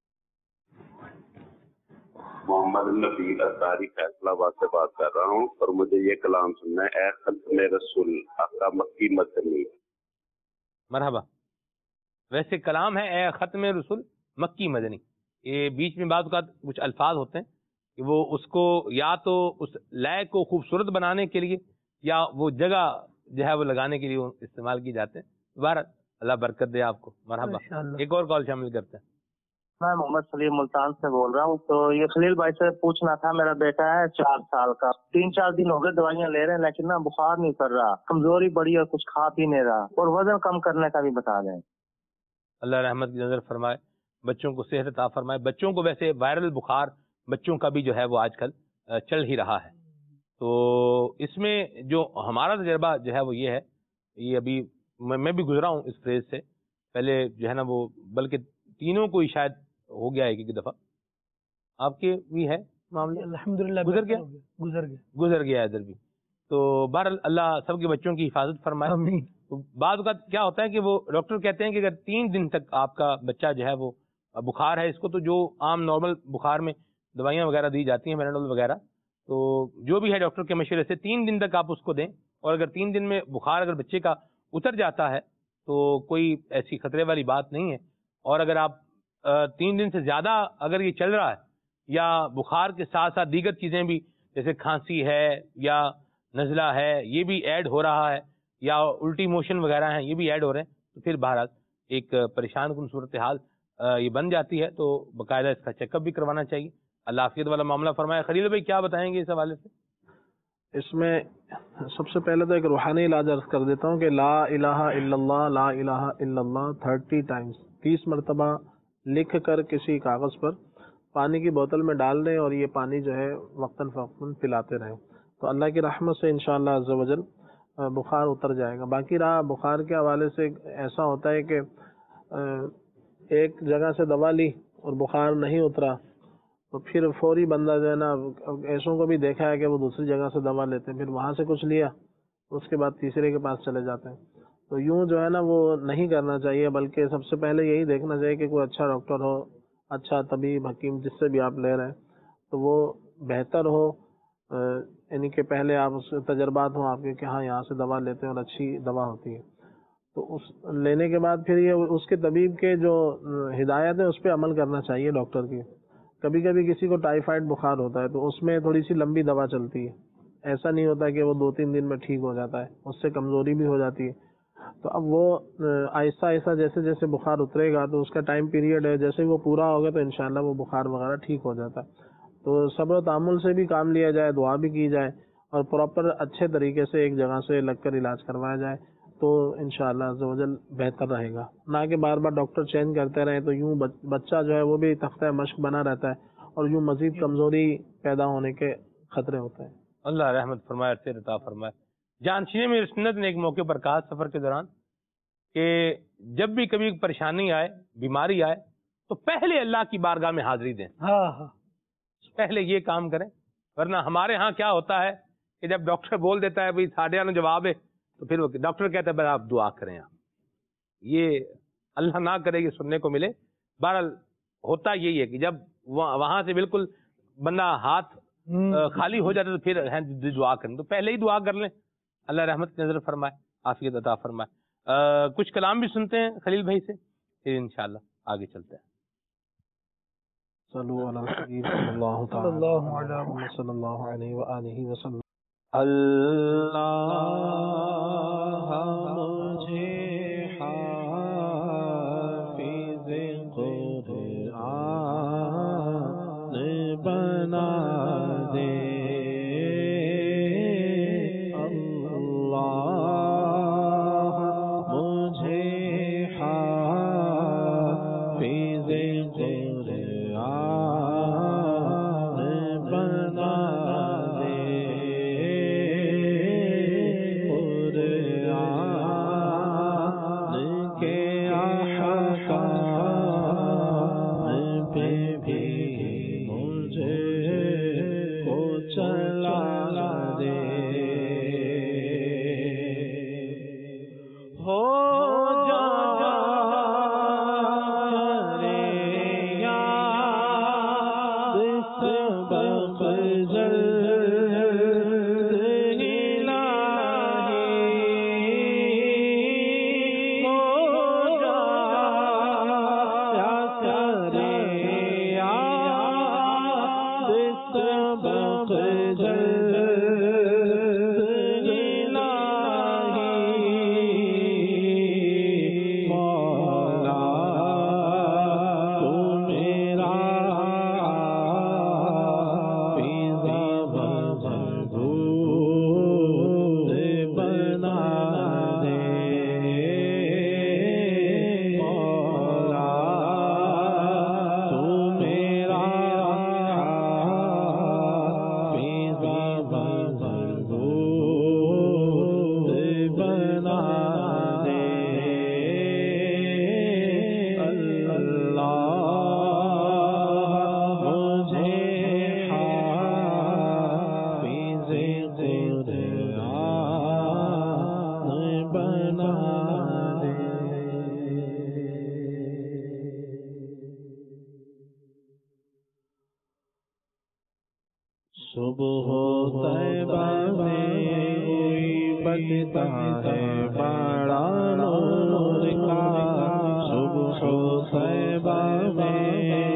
محمد نبیل اطاری فیصلہ آباد سے بات کر رہا ہوں اور مجھے یہ کلام سننا ہے، اے ختم رسول آقا مکی مدنی۔ مرحبا۔ ویسے کلام ہے اے ختم رسول مکی مدنی، یہ بیچ میں بعض اوقات کچھ الفاظ ہوتے ہیں کہ وہ اس کو یا تو اس لے کو خوبصورت بنانے کے لیے یا وہ جگہ جو ہے وہ لگانے کے لیے استعمال کی جاتے ہیں۔ بہرحال اللہ برکت دے آپ کو، مرحبا۔ ایک اور کال شامل کرتے ہیں۔ میں محمد سلیم ملتان سے بول رہا ہوں، تو یہ خلیل بھائی سے پوچھنا تھا، میرا بیٹا ہے چار سال کا، تین چار دن ہو گئے دوائیاں لے رہے ہیں لیکن نا بخار نہیں کر رہا، کمزوری بڑی اور کچھ کھا پی نہیں رہا، اور وزن کم کرنے کا بھی بتا دیں۔ اللہ رحمت کی نظر فرمائے، بچوں کو صحت عطا فرمائے۔ بچوں کو ویسے وائرل بخار بچوں کا بھی جو ہے وہ آج کل چل ہی رہا ہے، تو اس میں جو ہمارا تجربہ جو ہے وہ یہ ہے، یہ ابھی میں بھی گزرا ہوں اس فیز سے، پہلے جو ہے نا وہ بلکہ تینوں کو ہی شاید ہو گیا ایک ایک دفعہ، آپ کے بھی ہے معاملہ؟ الحمدللہ گزر گیا گزر گیا گزر گیا ادھر بھی، تو بہرحال اللہ سب کے بچوں کی حفاظت فرمائے۔ تو بعض اوقات کیا ہوتا ہے کہ وہ ڈاکٹر کہتے ہیں کہ اگر تین دن تک آپ کا بچہ جو ہے وہ بخار ہے، اس کو تو جو عام نارمل بخار میں دوائیاں وغیرہ دی جاتی ہیں پیناڈول وغیرہ، تو جو بھی ہے ڈاکٹر کے مشورے سے تین دن تک آپ اس کو دیں، اور اگر تین دن میں بخار اگر بچے کا اتر جاتا ہے تو کوئی ایسی خطرے والی بات نہیں ہے، اور اگر آپ تین دن سے زیادہ اگر یہ چل رہا ہے یا بخار کے ساتھ ساتھ دیگر چیزیں بھی جیسے کھانسی ہے یا نزلہ ہے یہ بھی ایڈ ہو رہا ہے، یا الٹی موشن وغیرہ ہیں یہ بھی ایڈ ہو رہے ہیں، تو پھر بہرحال ایک پریشان کن صورتحال یہ بن جاتی ہے، تو باقاعدہ اس کا چیک اپ بھی کروانا چاہیے۔ اللہ عافیت والا معاملہ فرمائے۔ خلیل بھائی کیا بتائیں گے اس حوالے سے؟ اس میں سب سے پہلے تو ایک روحانی علاج عرض کر دیتا ہوں کہ لا الہ الا اللہ، لا الہ الا اللہ تھرٹی ٹائمز، تیس مرتبہ لکھ کر کسی کاغذ پر پانی کی بوتل میں ڈال دیں، اور یہ پانی جو ہے وقتاً فوقتاً پلاتے رہیں، تو اللہ کی رحمت سے انشاءاللہ عز و جل بخار اتر جائے گا۔ باقی رہا بخار کے حوالے سے، ایسا ہوتا ہے کہ ایک جگہ سے دوا لی اور بخار نہیں اترا تو پھر فوری بندہ جو ہے نا، ایسوں کو بھی دیکھا ہے کہ وہ دوسری جگہ سے دوا لیتے ہیں، پھر وہاں سے کچھ لیا اس کے بعد تیسرے کے پاس چلے جاتے ہیں، تو یوں جو ہے نا وہ نہیں کرنا چاہیے، بلکہ سب سے پہلے یہی دیکھنا چاہیے کہ کوئی اچھا ڈاکٹر ہو، اچھا طبیب حکیم جس سے بھی آپ لے رہے ہیں تو وہ بہتر ہو، یعنی کہ پہلے آپ اس تجربات ہوں آپ کے کہ ہاں یہاں سے دوا لیتے ہیں اور اچھی دوا ہوتی ہے، تو اس لینے کے بعد پھر یہ اس کے طبیب کے جو ہدایت ہے اس پہ عمل کرنا چاہیے ڈاکٹر کی۔ کبھی کبھی کسی کو ٹائیفائڈ بخار ہوتا ہے تو اس میں تھوڑی سی لمبی دوا چلتی ہے، ایسا نہیں ہوتا کہ وہ دو تین دن میں ٹھیک ہو جاتا ہے، اس سے کمزوری بھی ہو جاتی ہے، تو اب وہ آہستہ آہستہ جیسے جیسے بخار اترے گا تو اس کا ٹائم پیریڈ ہے، جیسے وہ پورا ہوگا تو انشاءاللہ وہ بخار وغیرہ ٹھیک ہو جاتا ہے۔ تو صبر و تحمل سے بھی کام لیا جائے، دعا بھی کی جائے، اور پراپر اچھے طریقے سے ایک جگہ سے لگ کر علاج کروایا جائے تو انشاءاللہ عز و جل بہتر رہے گا، نہ کہ بار بار ڈاکٹر چینج کرتے رہیں تو یوں بچہ جو ہے وہ بھی تختہ مشق بنا رہتا ہے اور یوں مزید کمزوری پیدا ہونے کے خطرے ہوتے ہیں۔ اللہ رحمت فرمائے، عطا فرمائے۔ جانشین امیر سنت نے ایک موقع پر کہا سفر کے دوران کہ جب بھی کبھی پریشانی آئے، بیماری آئے، تو پہلے اللہ کی بارگاہ میں حاضری دیں، ہاں ہاں پہلے یہ کام کریں. ورنہ ہمارے ہاں کیا ہوتا ہے کہ جب ڈاکٹر بول دیتا ہے بھائی ساڑھے یہاں جواب ہے، تو پھر وہ ڈاکٹر کہتا ہے بھائی آپ دعا کریں. آپ یہ اللہ نہ کرے یہ سننے کو ملے. بہرحال ہوتا یہی ہے کہ جب وہاں سے بالکل بندہ ہاتھ خالی ہو جاتا تو پھر دعا کریں، تو پہلے ہی دعا کر لیں. اللہ رحمت کی نظر فرمائے، عافیت عطا فرمائے. کچھ کلام بھی سنتے ہیں خلیل بھائی سے، پھر انشاءاللہ آگے چلتے ہیں. صلو علی الحبیب صلی اللہ تعالی صلی اللہ علیہ وآلہ وسلم. اللہ مجھے حافظ قرآن بنا دے، اللہ مجھے حافظ قرآن بنا دے، قرآن کے احکام پہ بھی مجھے کو چلا دے. ہو صبح طیبہ میں کوئی بجتا ہے بڑا نور کا، صبح طیبہ میں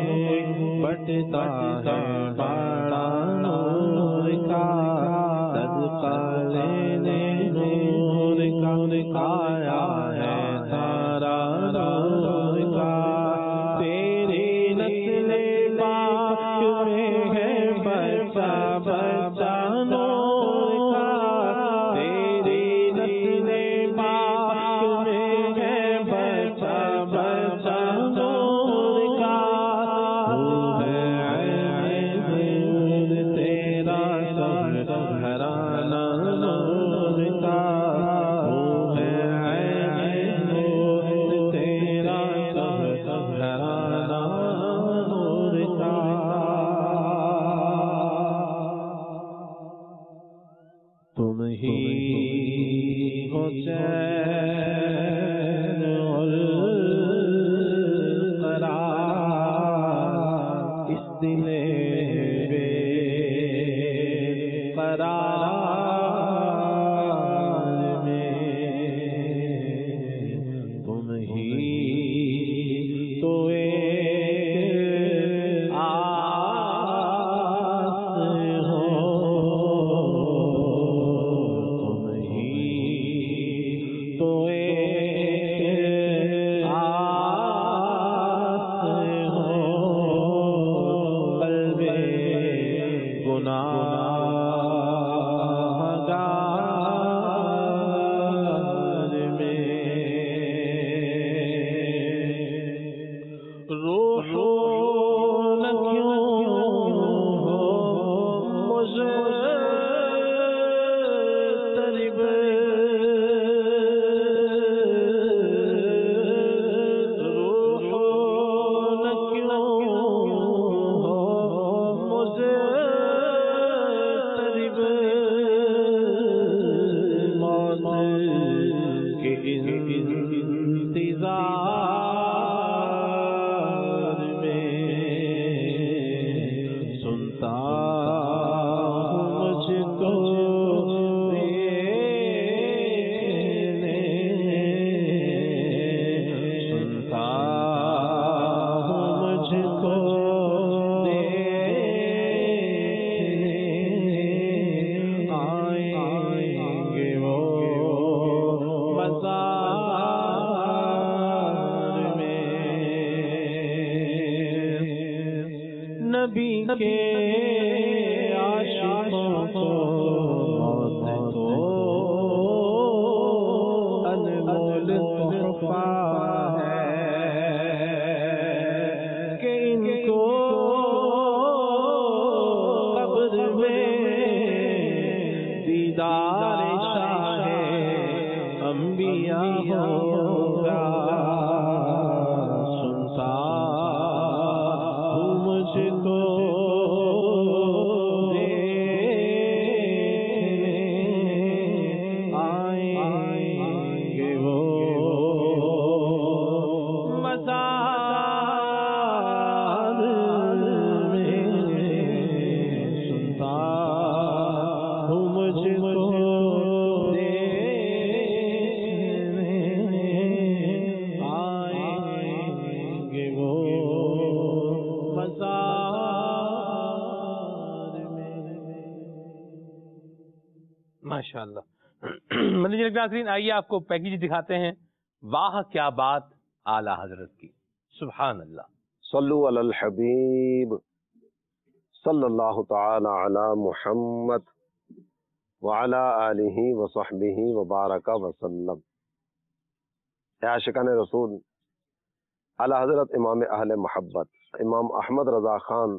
بجتا ہے بڑا نور کا، صدقہ لینے نور کا آیا ہے سارا نور کا. تیری نسل پاک میں ہے بچہ بچہ نور کا، تیری نسل پاک میں ہے بچہ بچہ نور کا. تو ہے عین تیرا سب گھرانہ نور کا، تو ہے عین تیرا سب گھرانہ نور کا. تم ہی ہو چین اور قرار اس دل بے قرار میں، تم ہی تو ایک آس ہو، تو ایک آس ہو، قلب گناہ نبی کے عاشقوں کو موت تو انمول تحفہ ہے کہ ان کو قبر میں دیدار شاہ انبیاء ہوگا. سنتا ہوں مجھ کو ماشاء اللہ. مدنی ناظرین آئیے آپ کو پیکیج دکھاتے ہیں. واہ کیا بات اعلی حضرت کی. سبحان اللہ. صلو علی الحبیب صلی اللہ تعالی علی محمد وعلی آلہ وصحبہ وبارک وسلم. اے عاشقان رسول، اعلی حضرت امام اہل محبت امام احمد رضا خان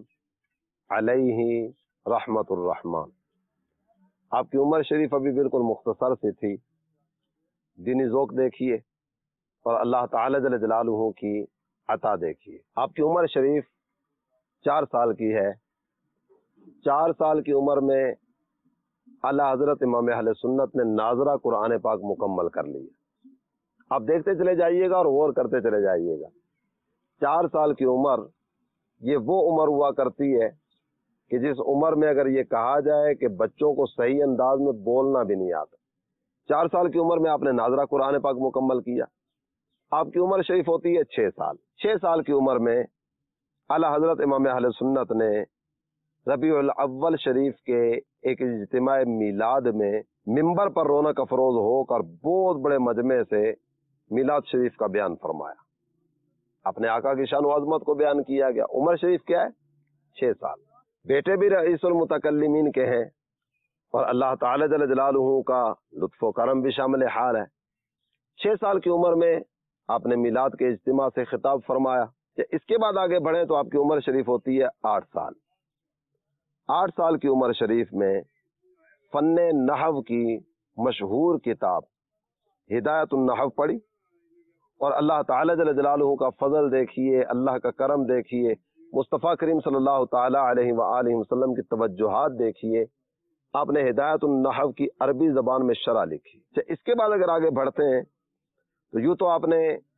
علیہ رحمت الرحمن، آپ کی عمر شریف ابھی بالکل مختصر سی تھی. دینی ذوق دیکھیے اور اللہ تعالی جل جلالہ کی عطا دیکھیے. آپ کی عمر شریف چار سال کی ہے. چار سال کی عمر میں اعلیٰ حضرت امام اہل سنت نے ناظرہ قرآن پاک مکمل کر لی. آپ دیکھتے چلے جائیے گا اور غور کرتے چلے جائیے گا. چار سال کی عمر یہ وہ عمر ہوا کرتی ہے کہ جس عمر میں اگر یہ کہا جائے کہ بچوں کو صحیح انداز میں بولنا بھی نہیں آتا. چار سال کی عمر میں آپ نے ناظرہ قرآن پاک مکمل کیا. آپ کی عمر شریف ہوتی ہے چھ سال. چھ سال کی عمر میں اعلیٰ حضرت امام اہل سنت نے ربیع الاول شریف کے ایک اجتماع میلاد میں ممبر پر رونق افروز ہو کر بہت بڑے مجمع سے میلاد شریف کا بیان فرمایا. اپنے آقا کی شان و عظمت کو بیان کیا گیا. عمر شریف کیا ہے؟ چھ سال. بیٹے بھی رئیس المتکلمین کے ہیں اور اللہ تعالی جل جلالہ کا لطف و کرم بھی شامل حال ہے. چھ سال کی عمر میں آپ نے میلاد کے اجتماع سے خطاب فرمایا. اس کے بعد آگے بڑھیں تو آپ کی عمر شریف ہوتی ہے آٹھ سال. آٹھ سال کی عمر شریف میں فن نحو کی مشہور کتاب ہدایت النحو پڑھی اور اللہ تعالی جل جلالہ کا فضل دیکھیے، اللہ کا کرم دیکھیے، مصطفیٰ کریم صلی اللہ تعالی علیہ وآلہ وسلم کی توجہات دیکھیے. آپ نے ہدایت النحو کی عربی زبان میں شرح لکھی. اس کے بعد اگر آگے بڑھتے ہیں تو یوں تو آپ نے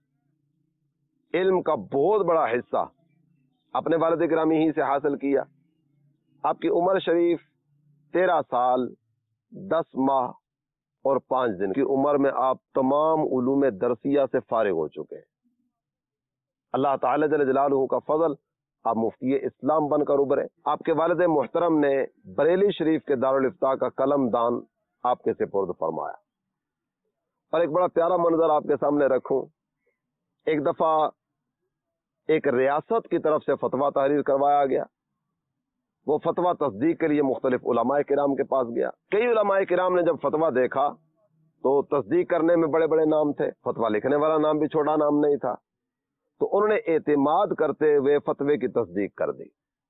علم کا بہت بڑا حصہ اپنے والد گرامی ہی سے حاصل کیا. آپ کی عمر شریف تیرہ سال دس ماہ اور پانچ دن کی عمر میں آپ تمام علوم درسیہ سے فارغ ہو چکے ہیں. اللہ تعالی جل جلالہ کا فضل، آپ مفتی اسلام بن کر ابھرے. آپ کے والد محترم نے بریلی شریف کے دارالافتاء کا قلم دان آپ کے سپرد فرمایا. اور ایک بڑا پیارا منظر آپ کے سامنے رکھوں. ایک دفعہ ایک ریاست کی طرف سے فتویٰ تحریر کروایا گیا. وہ فتویٰ تصدیق کے لیے مختلف علماء کرام کے پاس گیا. کئی علماء کرام نے جب فتویٰ دیکھا تو تصدیق کرنے میں بڑے بڑے نام تھے، فتویٰ لکھنے والا نام بھی چھوٹا نام نہیں تھا. تو انہوں نے اعتماد کرتے ہوئے فتوے کی تصدیق کر دی.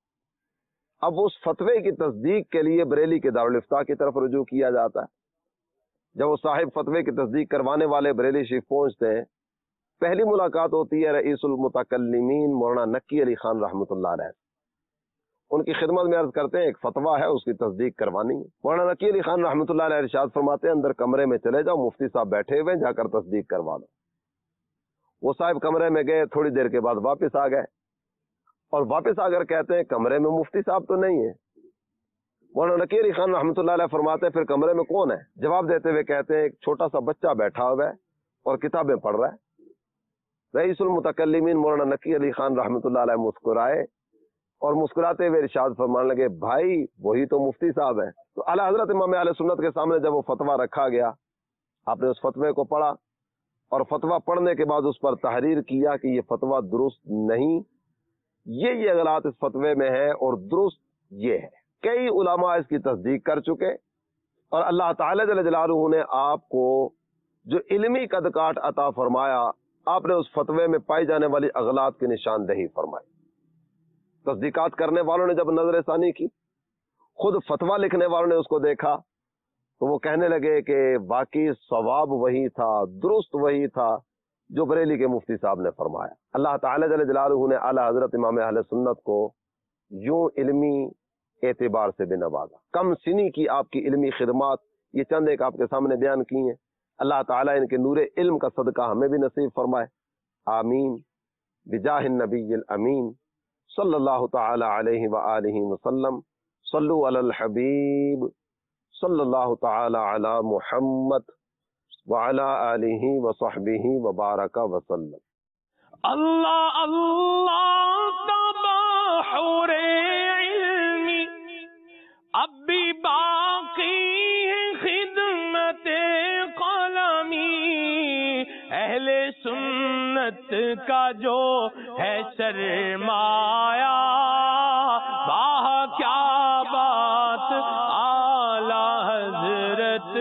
اب اس فتوے کی تصدیق کے لیے بریلی کے دارالافتاء کی طرف رجوع کیا جاتا ہے. جب وہ صاحب فتوے کی تصدیق کروانے والے بریلی شریف پہنچتے ہیں، پہلی ملاقات ہوتی ہے رئیس المتکلمین مولانا نقی علی خان رحمۃ اللہ علیہ. ان کی خدمت میں عرض کرتے ہیں ایک فتویٰ ہے، اس کی تصدیق کروانی ہے. مولانا نقی علی خان رحمۃ اللہ علیہ ارشاد فرماتے ہیں اندر کمرے میں چلے جاؤ، مفتی صاحب بیٹھے ہوئے، جا کر تصدیق کروا دو. وہ صاحب کمرے میں گئے، تھوڑی دیر کے بعد واپس آ گئے اور واپس آ کر کہتے ہیں کمرے میں مفتی صاحب تو نہیں ہے. مولانا نقی علی خان رحمۃ اللہ علیہ فرماتے ہیں پھر کمرے میں کون ہے؟ جواب دیتے ہوئے کہتے ہیں ایک چھوٹا سا بچہ بیٹھا ہوا ہے اور کتابیں پڑھ رہا ہے. رئیس المتکلمین مولانا نقی علی خان رحمۃ اللہ علیہ مسکرائے اور مسکراتے ہوئے ارشاد فرمانے لگے بھائی وہی تو مفتی صاحب ہیں. تو اعلیٰ حضرت امام اہل سنت کے سامنے جب وہ فتویٰ رکھا گیا، آپ نے اس فتوے کو پڑھا اور فتویٰ پڑھنے کے بعد اس پر تحریر کیا کہ یہ فتویٰ درست نہیں، یہ یہ اغلاط اس فتوے میں ہے اور درست یہ ہے. کئی علماء اس کی تصدیق کر چکے اور اللہ تعالی جل جلالہ نے آپ کو جو علمی قد کاٹ عطا فرمایا، آپ نے اس فتوے میں پائی جانے والی اغلاط کی نشاندہی فرمائی. تصدیقات کرنے والوں نے جب نظر ثانی کی، خود فتویٰ لکھنے والوں نے اس کو دیکھا تو وہ کہنے لگے کہ باقی ثواب وہی تھا، درست وہی تھا جو بریلی کے مفتی صاحب نے فرمایا. اللہ تعالی جل جلالہ نے اعلیٰ حضرت امام اہل سنت کو یوں علمی اعتبار سے بھی نوازا. کم سنی کی آپ کی علمی خدمات یہ چند ایک آپ کے سامنے بیان کی ہیں. اللہ تعالیٰ ان کے نور علم کا صدقہ ہمیں بھی نصیب فرمائے. آمین بجاہ النبی الامین صلی اللہ تعالی علیہ وآلہ وسلم. صلو علی الحبیب صلی اللہ تعالی علی محمد وعلی آلہ وصحبہ وبارک وسلم. اللہ اللہ تباحر علمی اب بھی باقی ہے خدمت قلمی. اہل سنت کا جو ہے سرمایہ، واہ کیا بات اعلیٰ حضرت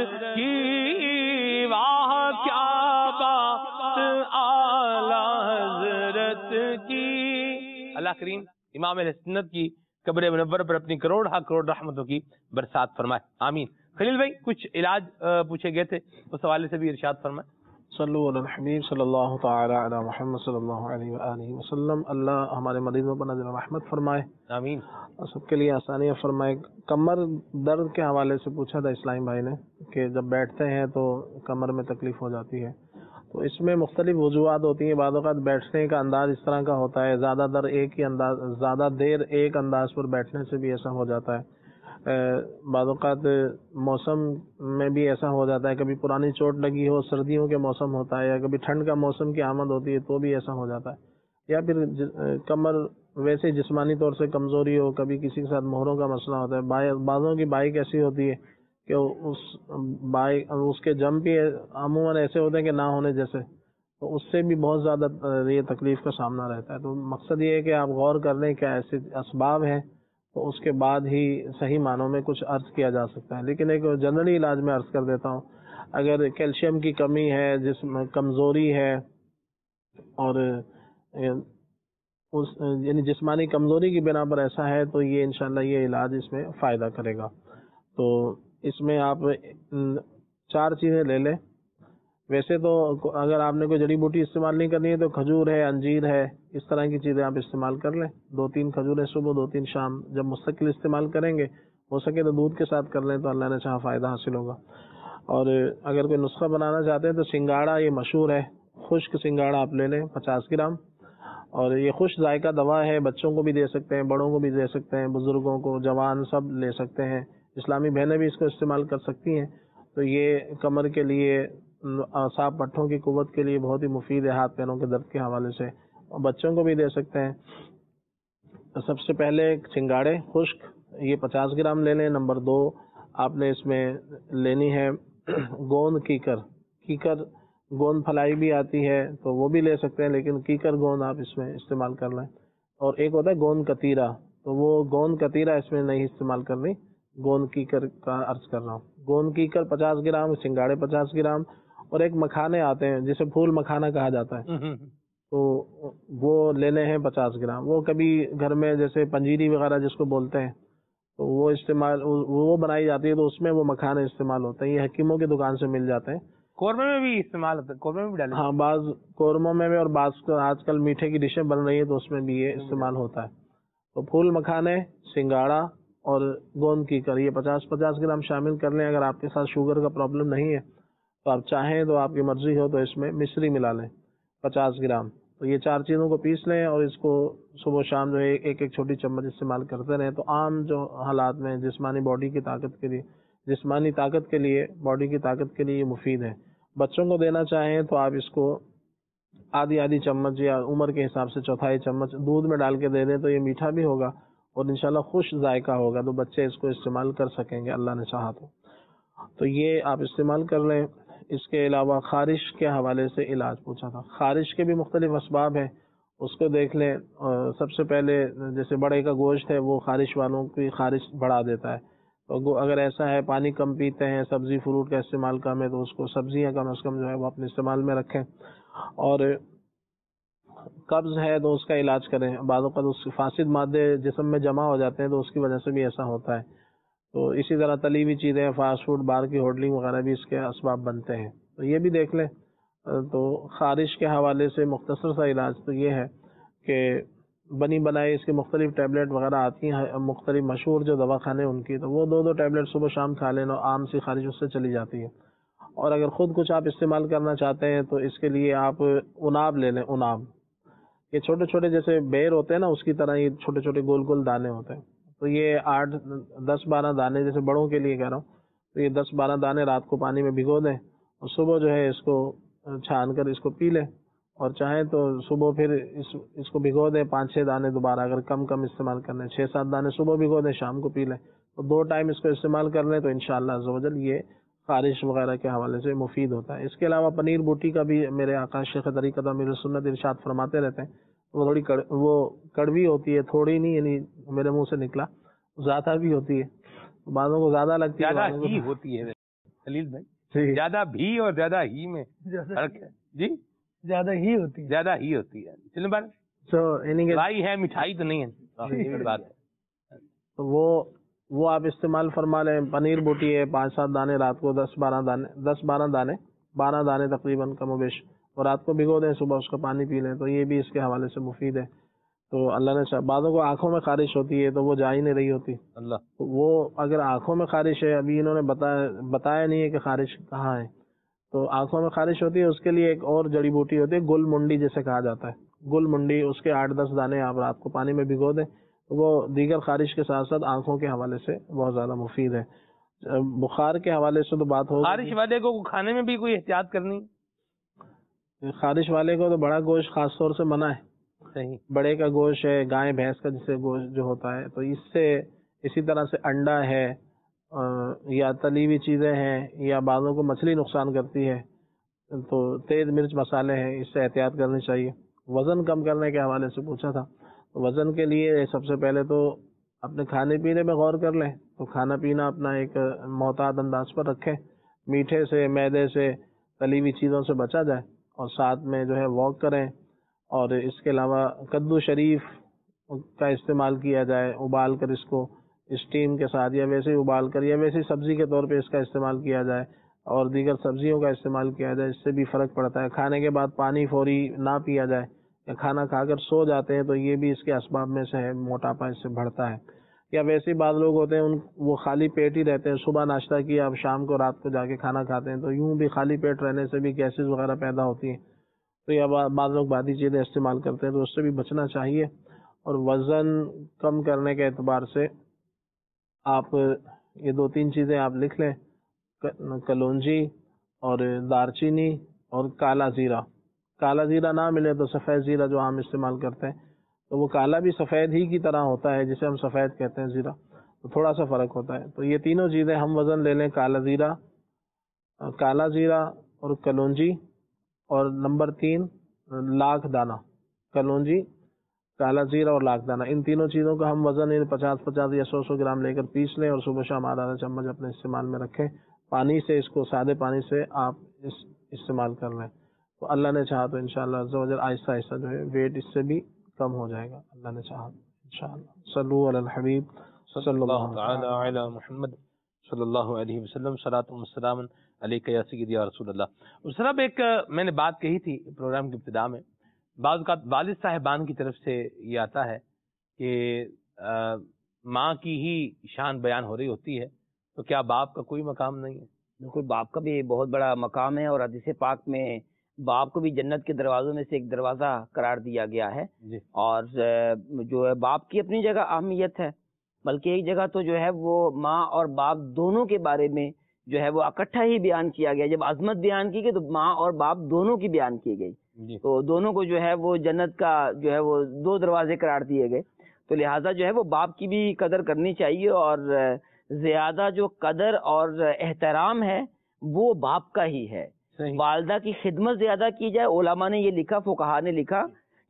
کی، واہ کیا بات اعلیٰ حضرت کی. اللہ کریم امام اہل سنت کی قبر منور پر اپنی کروڑ ہا کروڑ رحمتوں کی برسات فرمائے. آمین. خلیل بھائی کچھ علاج پوچھے گئے تھے، اس حوالے سے بھی ارشاد فرمائے. صلو علی الحبیب صلی اللہ تعالی علی محمد صلی اللہ علیہ وآلہ وسلم. اللہ ہمارے مریضوں پر نظر رحمت فرمائے. آمین. اور سب کے لیے آسانیاں فرمائے. کمر درد کے حوالے سے پوچھا تھا اسلام بھائی نے کہ جب بیٹھتے ہیں تو کمر میں تکلیف ہو جاتی ہے، تو اس میں مختلف وجوہات ہوتی ہیں. بعض اوقات بیٹھنے کا انداز اس طرح کا ہوتا ہے، زیادہ در ایک ہی انداز زیادہ دیر ایک انداز پر بیٹھنے سے بھی ایسا ہو جاتا ہے. بعض اوقات موسم میں بھی ایسا ہو جاتا ہے، کبھی پرانی چوٹ لگی ہو، سردیوں کے موسم ہوتا ہے، یا کبھی ٹھنڈ کا موسم کی آمد ہوتی ہے تو بھی ایسا ہو جاتا ہے. یا پھر کمر ویسے جسمانی طور سے کمزوری ہو، کبھی کسی کے ساتھ مہروں کا مسئلہ ہوتا ہے. بعضوں کی بائک ایسی ہوتی ہے کہ اس بائک اس کے جم بھی عموماً ایسے ہوتے ہیں کہ نہ ہونے جیسے، تو اس سے بھی بہت زیادہ یہ تکلیف کا سامنا رہتا ہے. تو مقصد یہ ہے کہ آپ غور کر لیں کیا ایسے اسباب ہیں، تو اس کے بعد ہی صحیح معنوں میں کچھ عرض کیا جا سکتا ہے. لیکن ایک جنرلی علاج میں عرض کر دیتا ہوں، اگر کیلشیم کی کمی ہے، جسم کمزوری ہے، اور اس یعنی جسمانی کمزوری کی بنا پر ایسا ہے، تو یہ انشاءاللہ یہ علاج اس میں فائدہ کرے گا. تو اس میں آپ چار چیزیں لے لیں. ویسے تو اگر آپ نے کوئی جڑی بوٹی استعمال نہیں کرنی ہے تو کھجور ہے، انجیر ہے، اس طرح کی چیزیں آپ استعمال کر لیں. دو تین کھجوریں صبح، دو تین شام. جب مستقل استعمال کریں گے، ہو سکے تو دودھ کے ساتھ کر لیں تو اللہ نے چاہا فائدہ حاصل ہوگا. اور اگر کوئی نسخہ بنانا چاہتے ہیں تو سنگاڑا یہ مشہور ہے، خشک سنگاڑا آپ لے لیں پچاس گرام. اور یہ خوش ذائقہ دوا ہے، بچوں کو بھی دے سکتے ہیں، بڑوں کو بھی دے سکتے ہیں، بزرگوں کو، جوان سب لے سکتے ہیں. اسلامی بہنیں بھی اس کو استعمال کر سکتی ہیں. تو یہ کمر کے لیے، اعصاب پٹھوں کی قوت کے لیے بہت ہی مفید ہے، ہاتھ پیروں کے درد کے حوالے سے. اور بچوں کو بھی دے سکتے ہیں. سب سے پہلے سنگاڑے خشک یہ پچاس گرام لے لیں. نمبر دو آپ نے اس میں لینی ہے گوند کیکر. کیکر گوند پھلائی بھی آتی ہے تو وہ بھی لے سکتے ہیں، لیکن کیکر گوند آپ اس میں استعمال کر لیں. اور ایک ہوتا ہے گوند کتیرا، تو وہ گوند کتیرا اس میں نہیں استعمال کرنی، گوند کیکر کا عرض کر رہا ہوں. گوند کیکر پچاس گرام، سنگاڑے پچاس گرام. اور ایک مکھانے آتے ہیں جسے پھول مکھانا کہا جاتا ہے، تو وہ لینے ہیں پچاس گرام. وہ کبھی گھر میں جیسے پنجیری وغیرہ جس کو بولتے ہیں تو وہ استعمال وہ بنائی جاتی ہے، تو اس میں وہ مکھانے استعمال ہوتے ہیں. یہ حکیموں کی دکان سے مل جاتے ہیں. قورمے میں بھی استعمال ہوتا ہے، قورمے میں بھی ڈالیں. ہاں، بعض قورموں میں بھی، اور بعض آج کل میٹھے کی ڈشیں بن رہی ہیں تو اس میں بھی یہ استعمال ہوتا ہے. تو پھول مکھانے، سنگاڑا اور گوند کیکر یہ پچاس پچاس گرام شامل کر لیں. اگر آپ کے ساتھ شوگر کا پرابلم نہیں ہے تو آپ چاہیں تو آپ کی مرضی ہو تو اس میں مصری ملا لیں پچاس گرام. تو یہ چار چیزوں کو پیس لیں اور اس کو صبح و شام جو ہے ایک ایک چھوٹی چمچ استعمال کرتے رہیں. تو عام جو حالات میں جسمانی باڈی کی طاقت کے لیے جسمانی طاقت کے لیے باڈی کی طاقت کے لیے یہ مفید ہے. بچوں کو دینا چاہیں تو آپ اس کو آدھی آدھی چمچ یا عمر کے حساب سے چوتھائی چمچ دودھ میں ڈال کے دے دیں تو یہ میٹھا بھی ہوگا اور انشاءاللہ خوش ذائقہ ہوگا، تو بچے اس کو استعمال کر سکیں گے اللہ نے چاہا تو. تو یہ آپ استعمال کر لیں. اس کے علاوہ خارش کے حوالے سے علاج پوچھا تھا. خارش کے بھی مختلف اسباب ہیں اس کو دیکھ لیں. سب سے پہلے جیسے بڑے کا گوشت ہے وہ خارش والوں کی خارش بڑھا دیتا ہے. تو اگر ایسا ہے پانی کم پیتے ہیں, سبزی فروٹ کا استعمال کم ہے, تو اس کو سبزیاں کم از کم جو ہے وہ اپنے استعمال میں رکھیں. اور قبض ہے تو اس کا علاج کریں. بعض اوقات اس فاسد مادے جسم میں جمع ہو جاتے ہیں تو اس کی وجہ سے بھی ایسا ہوتا ہے. تو اسی طرح تلی ہوئی چیزیں, فاسٹ فوڈ, باہر کی ہوٹلنگ وغیرہ بھی اس کے اسباب بنتے ہیں. تو یہ بھی دیکھ لیں. تو خارش کے حوالے سے مختصر سا علاج تو یہ ہے کہ بنی بنائی اس کی مختلف ٹیبلٹ وغیرہ آتی ہیں, مختلف مشہور جو دوا خانے ان کی, تو وہ دو دو ٹیبلٹ صبح شام کھا لینا, عام سی خارش اس سے چلی جاتی ہے. اور اگر خود کچھ آپ استعمال کرنا چاہتے ہیں تو اس کے لیے آپ اناب لے لیں. اناب یہ چھوٹے چھوٹے جیسے بیر ہوتے ہیں نا, اس کی طرح یہ چھوٹے چھوٹے گول گول دانے ہوتے ہیں. تو یہ آٹھ دس بارہ دانے, جیسے بڑوں کے لیے کہہ رہا ہوں, تو یہ دس بارہ دانے رات کو پانی میں بھگو دیں اور صبح جو ہے اس کو چھان کر اس کو پی لیں. اور چاہیں تو صبح پھر اس اس کو بھگو دیں پانچ چھ دانے دوبارہ, اگر کم کم استعمال کرنے چھ سات دانے صبح بھگو دیں, شام کو پی لیں. تو دو ٹائم اس کو استعمال کر لیں تو انشاءاللہ عز و جل یہ خارش وغیرہ کے حوالے سے مفید ہوتا ہے. اس کے علاوہ پنیر بوٹی کا بھی میرے آقا شیخ طریقت امیر السنت ارشاد فرماتے رہتے ہیں. وہ تھوڑی کڑ, وہ کڑوی ہوتی ہے, تھوڑی نہیں, یعنی میرے منہ سے نکلا, زیادہ بھی ہوتی ہے, بعضوں کو زیادہ لگتی ہے, زیادہ ہی ہوتی ہے خلیل بھائی, زیادہ بھی اور زیادہ ہی میں فرق ہے جی, زیادہ ہی ہوتی ہے, زیادہ ہی ہوتی ہے. چلیں بات تو رائی ہے, مٹھائی تو نہیں ہے, یہ بات ہے. تو وہ وہ آپ استعمال فرما لیں. پنیر بوٹی ہے, پانچ سات دانے رات کو, دس بارہ دانے دس بارہ دانے بارہ دانے تقریباً کم و بیش, اور رات کو بھگو دیں, صبح اس کا پانی پی لیں. تو یہ بھی اس کے حوالے سے مفید ہے. تو اللہ نے بعضوں کو آنکھوں میں خارش ہوتی ہے تو وہ جا ہی نہیں رہی ہوتی. اللہ وہ اگر آنکھوں میں خارش ہے, ابھی انہوں نے بتایا بتایا نہیں ہے کہ خارش کہاں ہے, تو آنکھوں میں خارش ہوتی ہے, اس کے لیے ایک اور جڑی بوٹی ہوتی ہے گل منڈی جسے کہا جاتا ہے. گل منڈی, اس کے آٹھ دس دانے آپ رات کو پانی میں بھگو دیں, وہ دیگر خارش کے ساتھ ساتھ آنکھوں کے حوالے سے بہت زیادہ مفید ہے. بخار کے حوالے سے تو بات ہو, خارش والے کو کھانے میں بھی کوئی احتیاط کرنی؟ خارش والے کو تو بڑا گوشت خاص طور سے منع ہے. صحیح. بڑے کا گوشت ہے, گائے بھینس کا جسے گوشت جو ہوتا ہے, تو اس سے اسی طرح سے انڈا ہے یا تلی ہوئی چیزیں ہیں, یا بعضوں کو مچھلی نقصان کرتی ہے, تو تیز مرچ مسالے ہیں, اس سے احتیاط کرنی چاہیے. وزن کم کرنے کے حوالے سے پوچھا تھا. وزن کے لیے سب سے پہلے تو اپنے کھانے پینے میں غور کر لیں. تو کھانا پینا اپنا ایک محتاط انداز پر رکھیں, میٹھے سے, میدے سے, تلی ہوئی چیزوں سے بچا جائے, اور ساتھ میں جو ہے واک کریں. اور اس کے علاوہ کدو شریف کا استعمال کیا جائے, ابال کر اس کو اسٹیم کے ساتھ, یا ویسے ہی ابال کر, یا ویسے سبزی کے طور پہ اس کا استعمال کیا جائے, اور دیگر سبزیوں کا استعمال کیا جائے. اس سے بھی فرق پڑتا ہے. کھانے کے بعد پانی فوری نہ پیا جائے, یا کھانا کھا کر سو جاتے ہیں تو یہ بھی اس کے اسباب میں سے ہے, موٹاپا اس سے بڑھتا ہے. یا ویسے ہی بعض لوگ ہوتے ہیں ان وہ خالی پیٹ ہی رہتے ہیں, صبح ناشتہ کیا, اب شام کو رات کو جا کے کھانا کھاتے ہیں, تو یوں بھی خالی پیٹ رہنے سے بھی گیسز وغیرہ پیدا ہوتی ہیں. تو یا بعض لوگ بادی چیزیں استعمال کرتے ہیں, تو اس سے بھی بچنا چاہیے. اور وزن کم کرنے کے اعتبار سے آپ یہ دو تین چیزیں آپ لکھ لیں, کلونجی اور دار چینی اور کالا زیرہ. کالا زیرہ نہ ملے تو سفید زیرہ جو عام استعمال کرتے ہیں, تو وہ کالا بھی سفید ہی کی طرح ہوتا ہے, جسے ہم سفید کہتے ہیں زیرہ, تو تھوڑا سا فرق ہوتا ہے. تو یہ تینوں چیزیں ہم وزن لے لیں, کالا زیرہ کالا زیرہ اور کلونجی, اور نمبر تین لاکھ دانہ. کلونجی, کالا زیرہ اور لاکھ دانہ, ان تینوں چیزوں کا ہم وزن پچاس پچاس یا سو سو گرام لے کر پیس لیں, اور صبح شام آدھا آدھا چمچ اپنے استعمال میں رکھیں. پانی سے اس کو, سادے پانی سے آپ اس استعمال کر لیں. تو اللہ نے چاہا تو انشاءاللہ عز و جل آہستہ آہستہ جو ہے ویٹ اس سے بھی کم ہو جائے گا, اللہ نے چاہا انشاءاللہ. صلو علی الحبیب صلی اللہ تعالی علی محمد صلی اللہ علیہ وسلم. صلاۃ و سلام علیک یا سیدی یا رسول اللہ. اور سر اب ایک میں نے بات کہی تھی پروگرام کی ابتدا میں, بعض اوقات والد صاحبان کی طرف سے یہ آتا ہے کہ ماں کی ہی شان بیان ہو رہی ہوتی ہے, تو کیا باپ کا کوئی مقام نہیں ہے؟ بالکل, باپ کا بھی بہت بڑا مقام ہے, اور حدیث پاک میں باپ کو بھی جنت کے دروازوں میں سے ایک دروازہ قرار دیا گیا ہے جی. اور جو ہے باپ کی اپنی جگہ اہمیت ہے, بلکہ ایک جگہ تو جو ہے وہ ماں اور باپ دونوں کے بارے میں جو ہے وہ اکٹھا ہی بیان کیا گیا. جب عظمت بیان کی گئی تو ماں اور باپ دونوں کی بیان کی گئی جی. تو دونوں کو جو ہے وہ جنت کا جو ہے وہ دو دروازے قرار دیے گئے. تو لہٰذا جو ہے وہ باپ کی بھی قدر کرنی چاہیے, اور زیادہ جو قدر اور احترام ہے وہ باپ کا ہی ہے. والدہ کی خدمت زیادہ کی جائے. علماء نے یہ لکھا, فقہا نے لکھا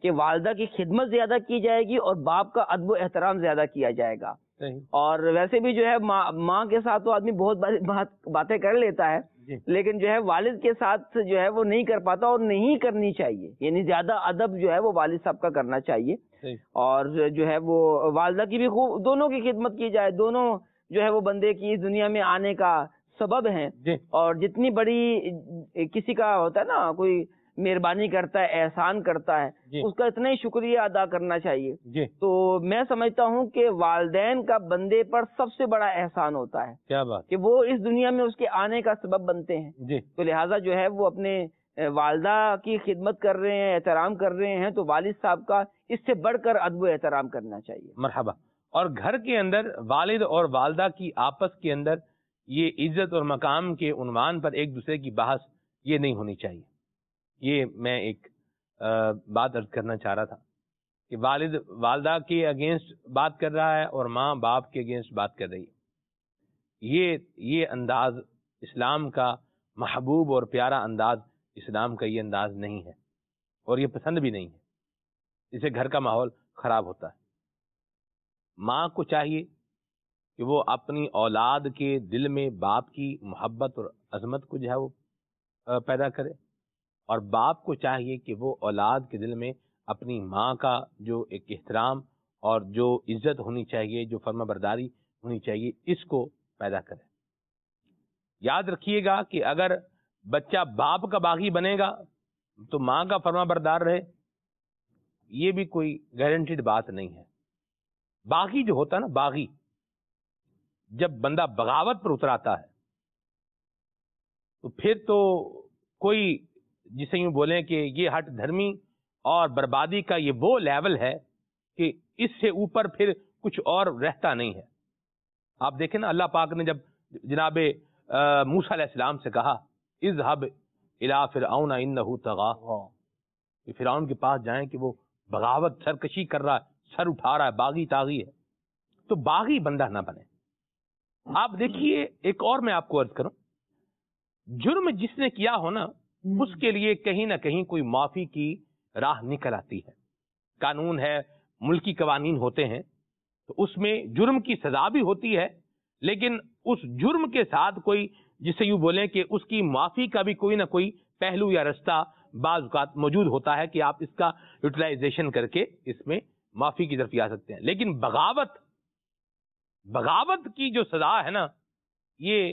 کہ والدہ کی خدمت زیادہ کی جائے گی اور باپ کا ادب و احترام زیادہ کیا جائے گا. اور ویسے بھی جو ہے ماں ماں کے ساتھ تو آدمی بہت بات باتیں کر لیتا ہے, لیکن جو ہے والد کے ساتھ جو ہے وہ نہیں کر پاتا, اور نہیں کرنی چاہیے. یعنی زیادہ ادب جو ہے وہ والد صاحب کا کرنا چاہیے, اور جو ہے وہ والدہ کی بھی خوب دونوں کی خدمت کی جائے. دونوں جو ہے وہ بندے کی اس دنیا میں آنے کا سبب ہیں, اور جتنی بڑی کسی کا ہوتا ہے نا, کوئی مہربانی کرتا ہے, احسان کرتا ہے, اس کا اتنا ہی شکریہ ادا کرنا چاہیے. تو میں سمجھتا ہوں کہ والدین کا بندے پر سب سے بڑا احسان ہوتا ہے, کیا بات, کہ وہ اس دنیا میں اس کے آنے کا سبب بنتے ہیں. تو لہٰذا جو ہے وہ اپنے والدہ کی خدمت کر رہے ہیں, احترام کر رہے ہیں, تو والد صاحب کا اس سے بڑھ کر ادب و احترام کرنا چاہیے. مرحبا. اور گھر کے اندر والد اور والدہ کی آپس کے اندر یہ عزت اور مقام کے عنوان پر ایک دوسرے کی بحث یہ نہیں ہونی چاہیے. یہ میں ایک بات عرض کرنا چاہ رہا تھا کہ والد والدہ کے اگینسٹ بات کر رہا ہے اور ماں باپ کے اگینسٹ بات کر رہی ہے. یہ یہ انداز اسلام کا محبوب اور پیارا انداز اسلام کا یہ انداز نہیں ہے, اور یہ پسند بھی نہیں ہے. اس سے گھر کا ماحول خراب ہوتا ہے. ماں کو چاہیے کہ وہ اپنی اولاد کے دل میں باپ کی محبت اور عظمت کو جو ہے وہ پیدا کرے, اور باپ کو چاہیے کہ وہ اولاد کے دل میں اپنی ماں کا جو ایک احترام اور جو عزت ہونی چاہیے, جو فرما برداری ہونی چاہیے, اس کو پیدا کرے. یاد رکھیے گا کہ اگر بچہ باپ کا باغی بنے گا تو ماں کا فرما بردار رہے, یہ بھی کوئی گارنٹیڈ بات نہیں ہے. باغی جو ہوتا ہے نا, باغی جب بندہ بغاوت پر اتر آتا ہے تو پھر تو کوئی جسے یوں بولیں کہ یہ ہٹ دھرمی اور بربادی کا یہ وہ لیول ہے کہ اس سے اوپر پھر کچھ اور رہتا نہیں ہے. آپ دیکھیں نا, اللہ پاک نے جب جناب موسیٰ علیہ السلام سے کہا اذهب الى فرعون انه طغى, فرعون کے پاس جائیں کہ وہ بغاوت سرکشی کر رہا ہے, سر اٹھا رہا ہے, باغی تاغی ہے, تو باغی بندہ نہ بنے. آپ دیکھیے ایک اور میں آپ کو عرض کروں, جرم جس نے کیا ہو نا اس کے لیے کہیں نہ کہیں کوئی معافی کی راہ نکل آتی ہے. قانون ہے, ملکی قوانین ہوتے ہیں, تو اس میں جرم کی سزا بھی ہوتی ہے, لیکن اس جرم کے ساتھ کوئی جسے یوں بولیں کہ اس کی معافی کا بھی کوئی نہ کوئی پہلو یا رستہ بعض اوقات موجود ہوتا ہے کہ آپ اس کا یوٹیلائزیشن کر کے اس میں معافی کی طرف جا سکتے ہیں. لیکن بغاوت بغاوت کی جو سزا ہے نا, یہ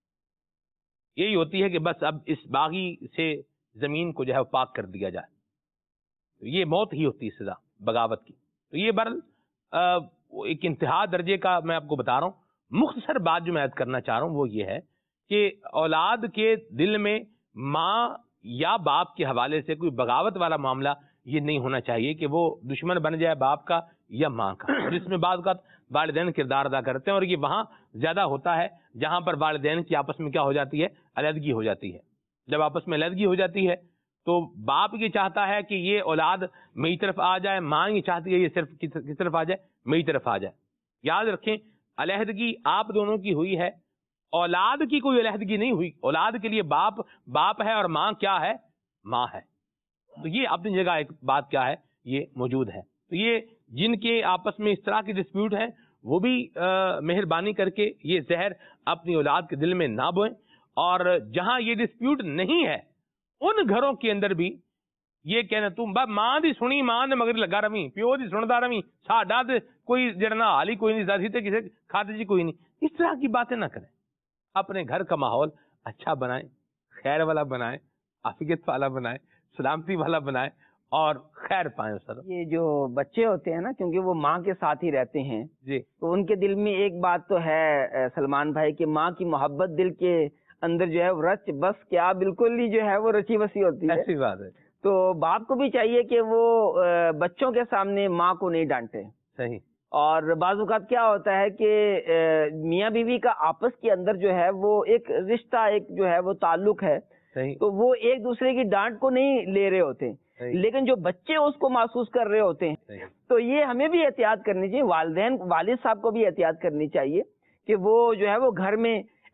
یہی ہوتی ہے کہ بس اب اس باغی سے زمین کو جو ہے پاک کر دیا جائے, یہ موت ہی ہوتی ہے سزا بغاوت کی. تو یہ برل ایک انتہا درجے کا میں آپ کو بتا رہا ہوں. مختصر بات جو میں عرض کرنا چاہ رہا ہوں وہ یہ ہے کہ اولاد کے دل میں ماں یا باپ کے حوالے سے کوئی بغاوت والا معاملہ یہ نہیں ہونا چاہیے کہ وہ دشمن بن جائے باپ کا یا ماں کا. اور اس میں بعض اوقات والدین کردار ادا کرتے ہیں, اور یہ وہاں زیادہ ہوتا ہے جہاں پر والدین کی آپس میں کیا ہو جاتی ہے, علیحدگی ہو جاتی ہے. جب آپس میں علیحدگی ہو جاتی ہے تو باپ یہ چاہتا ہے کہ یہ اولاد میری طرف آ جائے, ماں یہ چاہتی ہے یہ صرف کس طرف آ جائے, میری طرف آ جائے. یاد رکھیں علیحدگی آپ دونوں کی ہوئی ہے, اولاد کی کوئی علیحدگی نہیں ہوئی. اولاد کے لیے باپ باپ ہے اور ماں کیا ہے, ماں ہے. تو یہ اپنی جگہ ایک بات کیا ہے, یہ موجود ہے. تو یہ جن کے آپس میں اس طرح کی ڈسپیوٹ ہے وہ بھی مہربانی کر کے یہ زہر اپنی اولاد کے دل میں نہ بوئیں. اور جہاں یہ ڈسپیوٹ نہیں ہے ان گھروں کے اندر بھی یہ کہنا تم ماں دی سنی ماں دے مگر لگا رویں, پیو دی سندا رویں, ساڈا تے کوئی جڑنا حال ہی کوئی نہیں, ذاتی تے کسے کھاتے جی کوئی نہیں. اس طرح کی باتیں نہ کریں. اپنے گھر کا ماحول اچھا بنائیں, خیر والا بنائیں, عافیت والا بنائیں, سلامتی والا بنائیں اور خیر پائیں. سر یہ جو بچے ہوتے ہیں نا, کیونکہ وہ ماں کے ساتھ ہی رہتے ہیں جی, تو ان کے دل میں ایک بات تو ہے سلمان بھائی کہ ماں کی محبت دل کے اندر جو ہے رچ بس کیا بالکل ہی جو ہے وہ رچی بسی ہوتی ہے. ایسی بات ہے. تو باپ کو بھی چاہیے کہ وہ بچوں کے سامنے ماں کو نہیں ڈانٹے. صحیح. اور بعض اوقات کیا ہوتا ہے کہ میاں بیوی کا آپس کے اندر جو ہے وہ ایک رشتہ, ایک جو ہے وہ تعلق ہے, تو وہ ایک دوسرے کی ڈانٹ کو نہیں لے رہے ہوتے, لیکن جو بچے اس کو محسوس کر رہے ہوتے ہیں. تو یہ ہمیں بھی احتیاط کرنی چاہیے, والدین والد صاحب کو بھی احتیاط کرنی چاہیے کہ وہ جو ہے وہ گھر میں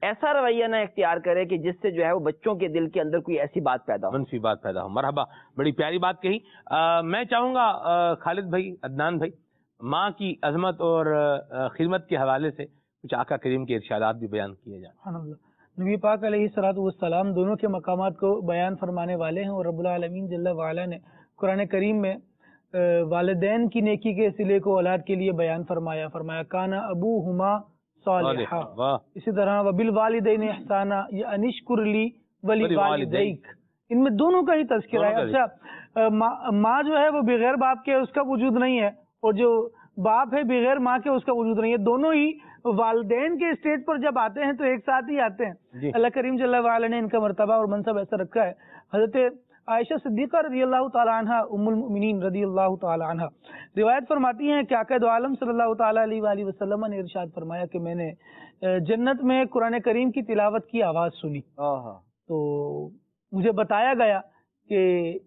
ایسا رویہ نہ اختیار کرے کہ جس سے جو ہے وہ بچوں کے دل کے اندر کوئی ایسی بات پیدا ہو، منفی بات پیدا ہو. مرحبا، بڑی پیاری بات کہی. آ, میں چاہوں گا آ, خالد بھائی، عدنان بھائی، ماں کی عظمت اور آ, خدمت کے حوالے سے کچھ آقا کریم کے ارشادات بھی بیان کیے جائیں. سبحان اللہ. نبی پاک علیہ الصلوۃ والسلام دونوں کے مقامات کو بیان فرمانے والے ہیں، اور رب العالمین جل وعلا نے قرآن کریم میں والدین کی نیکی کے صلے کو اولاد کے لیے بیان فرمایا فرمایا کانا ابوہما صالحا. اسی طرح وبالوالدین احسانا یا انشکر لی ولوالدیک، ان میں دونوں کا ہی تذکرہ ہے. اچھا، ماں جو ہے وہ بغیر باپ کے اس کا وجود نہیں ہے، اور جو باپ ہے بغیر ماں کے اس کا وجود نہیں ہے. دونوں ہی والدین کے اسٹیج پر جب آتے ہیں تو ایک ساتھ ہی آتے ہیں. اللہ کریم جل وعلا نے ان کا مرتبہ اور منصب ایسا رکھا ہے. حضرت عائشہ صدیقہ رضی اللہ تعالی عنہ ام المؤمنین رضی اللہ تعالی عنہ روایت فرماتی ہیں کہ آقا دو عالم صلی اللہ تعالی علیہ وآلہ وسلم نے ارشاد فرمایا کہ میں نے جنت میں قرآن کریم کی تلاوت کی آواز سنی، تو مجھے بتایا گیا کہ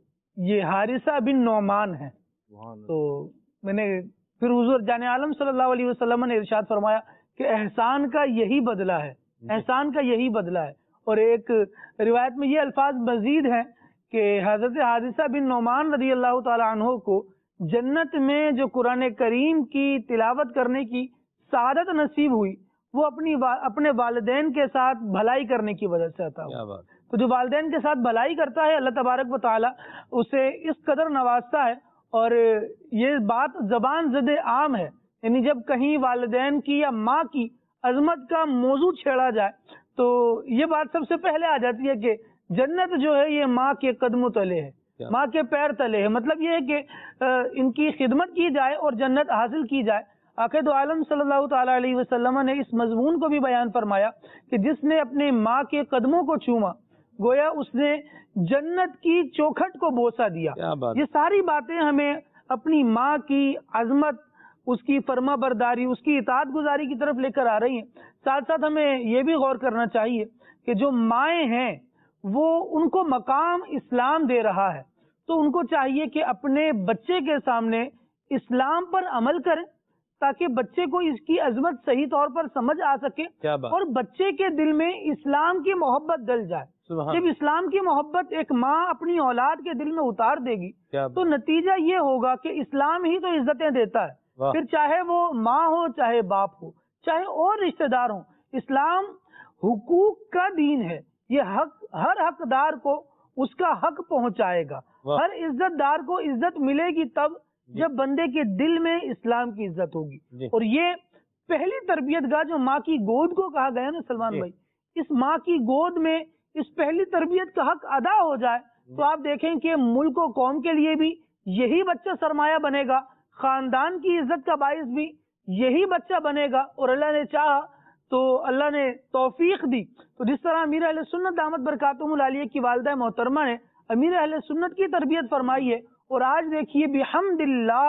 یہ حارثہ بن نعمان ہے. تو میں نے پھر حضور جان عالم صلی اللہ علیہ وسلم نے ارشاد فرمایا کہ احسان کا یہی بدلہ ہے، احسان کا یہی بدلہ ہے. اور ایک روایت میں یہ الفاظ مزید ہیں کہ حضرت حارثہ بن نعمان رضی اللہ تعالی عنہ کو جنت میں جو قرآن کریم کی تلاوت کرنے کی سعادت نصیب ہوئی وہ اپنی اپنے والدین کے ساتھ بھلائی کرنے کی وجہ سے عطا ہوا. تو جو والدین کے ساتھ بھلائی کرتا ہے اللہ تبارک و تعالی اسے اس قدر نوازتا ہے. اور یہ بات زبان زد عام ہے، یعنی جب کہیں والدین کی یا ماں کی عظمت کا موضوع چھیڑا جائے تو یہ بات سب سے پہلے آ جاتی ہے کہ جنت جو ہے یہ ماں کے قدموں تلے ہے، ماں کے پیر تلے ہے. مطلب یہ ہے کہ ان کی خدمت کی جائے اور جنت حاصل کی جائے. آقا دو عالم صلی اللہ تعالی علیہ وسلم نے اس مضمون کو بھی بیان فرمایا کہ جس نے اپنے ماں کے قدموں کو چوما گویا اس نے جنت کی چوکھٹ کو بوسہ دیا. یہ ساری باتیں ہمیں اپنی ماں کی عظمت، اس کی فرما برداری، اس کی اطاعت گزاری کی طرف لے کر آ رہی ہیں. ساتھ ساتھ ہمیں یہ بھی غور کرنا چاہیے کہ جو مائیں ہیں وہ ان کو مقام اسلام دے رہا ہے، تو ان کو چاہیے کہ اپنے بچے کے سامنے اسلام پر عمل کریں تاکہ بچے کو اس کی عظمت صحیح طور پر سمجھ آ سکے اور بچے کے دل میں اسلام کی محبت ڈل جائے. جب اسلام کی محبت ایک ماں اپنی اولاد کے دل میں اتار دے گی تو نتیجہ یہ ہوگا کہ اسلام ہی تو عزتیں دیتا ہے، پھر چاہے وہ ماں ہو، چاہے باپ ہو، چاہے اور رشتہ دار ہوں. اسلام حقوق کا دین ہے، یہ حق ہر حقدار کو اس کا حق پہنچائے گا. ہر عزت دار کو عزت ملے گی تب جب بندے کے دل میں اسلام کی عزت ہوگی. اور یہ پہلی تربیت گاہ جو ماں کی گود کو کہا گیا نا سلمان بھائی، اس ماں کی گود میں اس پہلی تربیت کا حق ادا ہو جائے تو آپ دیکھیں کہ ملک و قوم کے لیے بھی یہی بچہ سرمایہ بنے گا، خاندان کی عزت کا باعث بھی یہی بچہ بنے گا. اور اللہ نے چاہا تو اللہ نے توفیق دی تو جس طرح امیر اہل سنت دامت برکاتہم العالیہ کی والدہ محترمہ نے امیر اہل سنت کی تربیت فرمائی ہے، اور آج دیکھیے بحمد اللہ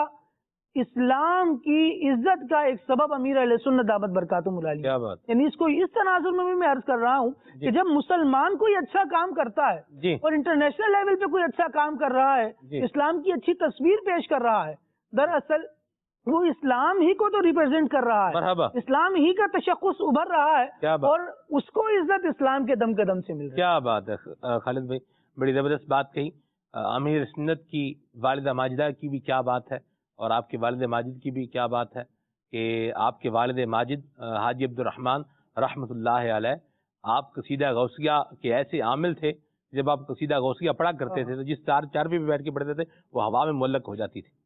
اسلام کی عزت کا ایک سبب امیر اہل سنت دامت برکاتہم العالیہ. یعنی اس کو اس تناظر میں بھی میں عرض کر رہا ہوں کہ جب مسلمان کوئی اچھا کام کرتا ہے اور انٹرنیشنل لیول پہ کوئی اچھا کام کر رہا ہے، اسلام کی اچھی تصویر پیش کر رہا ہے، دراصل وہ اسلام ہی کو تو ریپرزینٹ کر رہا ہے، اسلام ہی کا تشخص ابھر رہا ہے اور اس کو عزت اسلام کے دم قدم سے مل رہی ہے. کیا بات ہے خالد بھائی، بڑی زبردست بات کہی. امیر سنت کی والدہ ماجدہ کی بھی کیا بات ہے اور آپ کے والد ماجد کی بھی کیا بات ہے کہ آپ کے والد ماجد حاجی عبد الرحمن رحمۃ اللہ علیہ آپ قصیدہ غوثیہ کے ایسے عامل تھے. جب آپ قصیدہ غوثیہ پڑھا کرتے تھے تو جس چار چار پہ بھی بیٹھ کے پڑھتے تھے وہ ہوا میں معلق ہو جاتی تھی.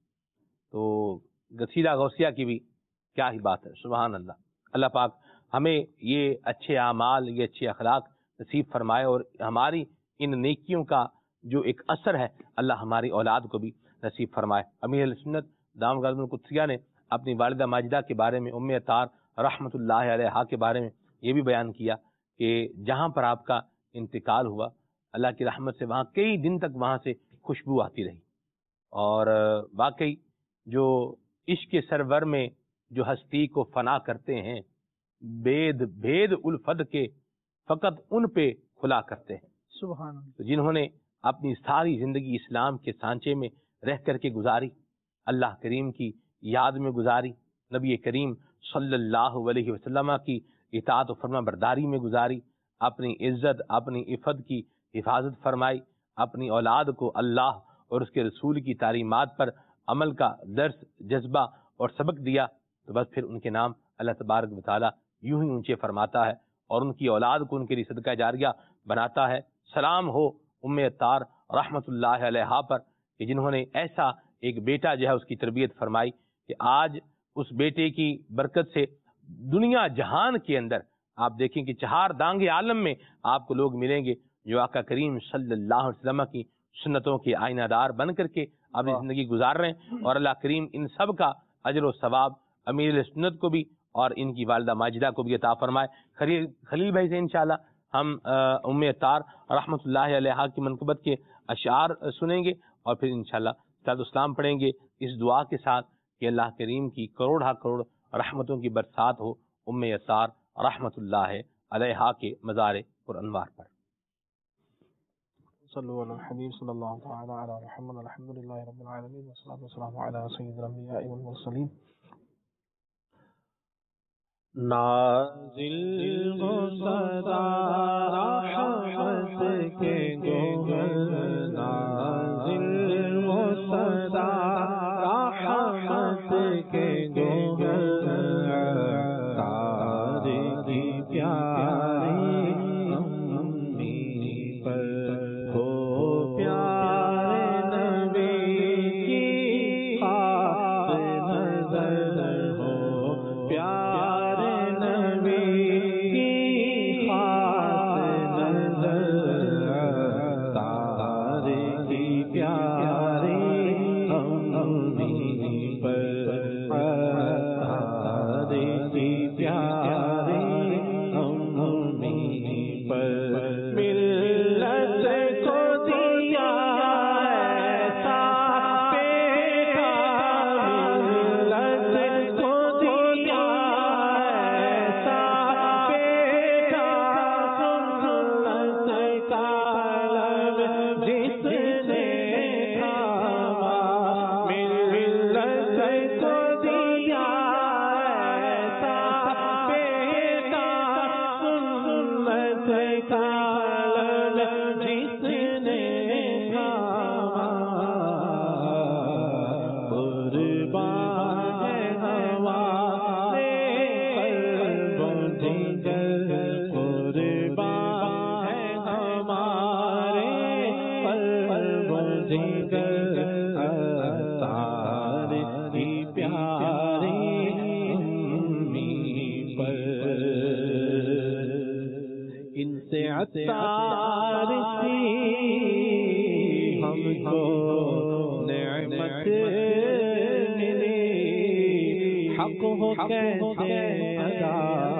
تو قصیدہ غوثیہ کی بھی کیا ہی بات ہے. سبحان اللہ. اللہ پاک ہمیں یہ اچھے اعمال، یہ اچھے اخلاق نصیب فرمائے اور ہماری ان نیکیوں کا جو ایک اثر ہے اللہ ہماری اولاد کو بھی نصیب فرمائے. امیر اہل سنت دامت برکاتہم القدسیہ نے اپنی والدہ ماجدہ کے بارے میں ام اطہار رحمۃ اللہ علیہا کے بارے میں یہ بھی بیان کیا کہ جہاں پر آپ کا انتقال ہوا اللہ کی رحمت سے وہاں کئی دن تک وہاں سے خوشبو آتی رہی. اور واقعی جو عشق سرور میں جو ہستی کو فنا کرتے ہیں، بید بھید الفت کے فقط ان پہ کھلا کرتے ہیں. سبحان اللہ. جنہوں نے اپنی ساری زندگی اسلام کے سانچے میں رہ کر کے گزاری، اللہ کریم کی یاد میں گزاری، نبی کریم صلی اللہ علیہ وسلم کی اطاعت و فرما برداری میں گزاری، اپنی عزت اپنی عفت کی حفاظت فرمائی، اپنی اولاد کو اللہ اور اس کے رسول کی تعلیمات پر عمل کا درس جذبہ اور سبق دیا، تو بس پھر ان کے نام اللہ تبارک و تعالیٰ یوں ہی اونچے فرماتا ہے اور ان کی اولاد کو ان کے لیے صدقہ جاریہ بناتا ہے۔ سلام ہو ام اطہار رحمۃ اللہ علیہا پر کہ جنہوں نے ایسا ایک بیٹا جو ہے اس کی تربیت فرمائی کہ آج اس بیٹے کی برکت سے دنیا جہان کے اندر آپ دیکھیں کہ چہار دانگ عالم میں آپ کو لوگ ملیں گے جو آقا کریم صلی اللہ علیہ وسلم کی سنتوں کے آئینہ دار بن کر کے اپنی زندگی گزار رہے ہیں، اور اللہ کریم ان سب کا اجر و ثواب امیر سنت کو بھی اور ان کی والدہ ماجدہ کو بھی عطا فرمائے۔ خلیل خلیل بھائی سے انشاءاللہ ہم ام اطہار رحمۃ اللہ علیہا کی منقبت کے اشعار سنیں گے اور پھر انشاءاللہ صلاۃ السلام پڑھیں گے اس دعا کے ساتھ کہ اللہ کریم کی کروڑ ہا کروڑ رحمتوں کی برسات ہو ام اطہار رحمۃ اللہ علیہا کے مزار پر انوار پر۔ صلو علی الحبیب صلی اللہ تعالی علی محمد الحمدللہ رب العالمین والصلاة والسلام علی سید الانبیاء والمرسلین۔ نازل ہو صدا رحمت کے گوہر، نازل ہو صدا رحمت کے گوہر، تاریخی پیاری امی پر ہو پیارے نبی کی خاص نظر، ہو پیارے عطار سی ہم کو نعمت ملی، حق ہو کیسے ادا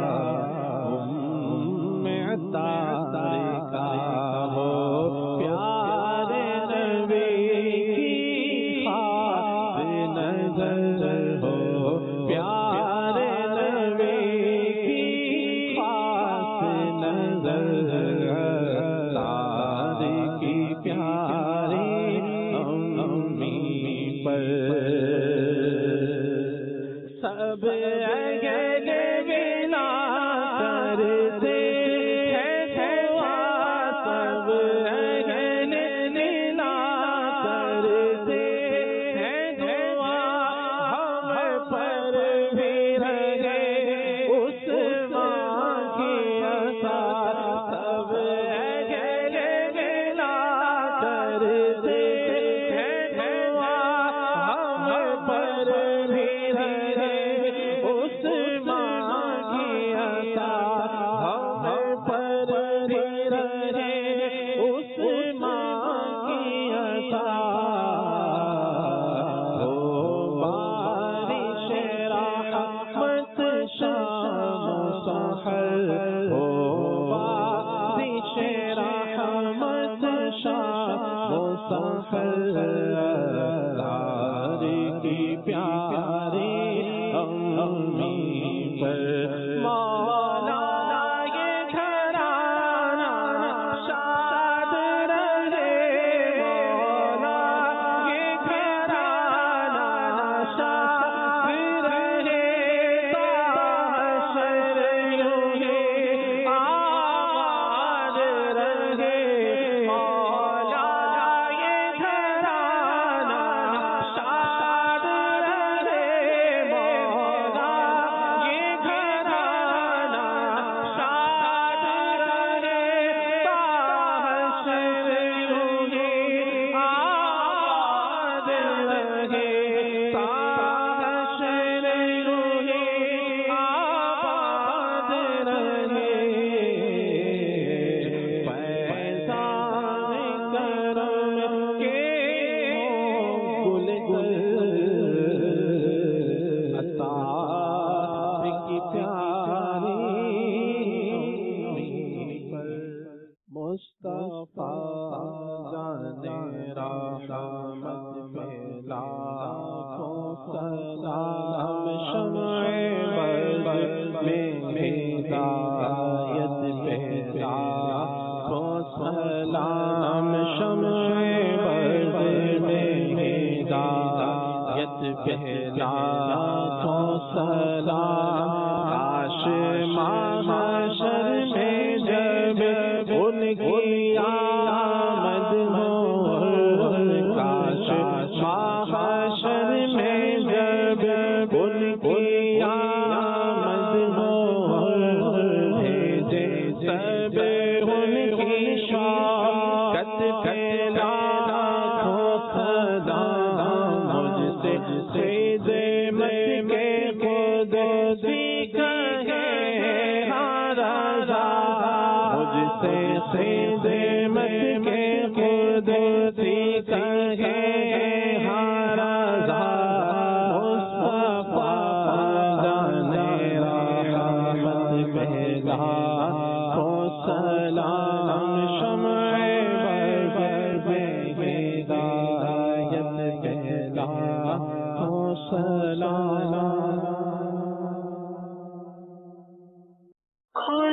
ام عطار کا، ہو پیارے نبی کی خاص نظر، ہو پیارے نبی کی خاص نظر، سب اگل بنا کرتے ہیں دعا، سب اگل بنا کرتے ہیں دعا، ہم پر بھی رہے اس ماں کی عطا، سب اگل بنا کرتے ہیں دعا، ہم پر بھی پہلا تو سلام کاش محشر میں جب ان کی آمد ہو کاش محشر میں جب ان کی آمد ہو بھیجے سب ان کی شوکت پہ لاکھوں سلام مجھ سے خدمت کے قدسی کہے ہر رضا مجھ سے خدمت کے قدسی کہے ہر رضا مصطفیٰ جانے رحمت پہلا کو سلام شمع بربر میں ہدایت پہلا کو سلام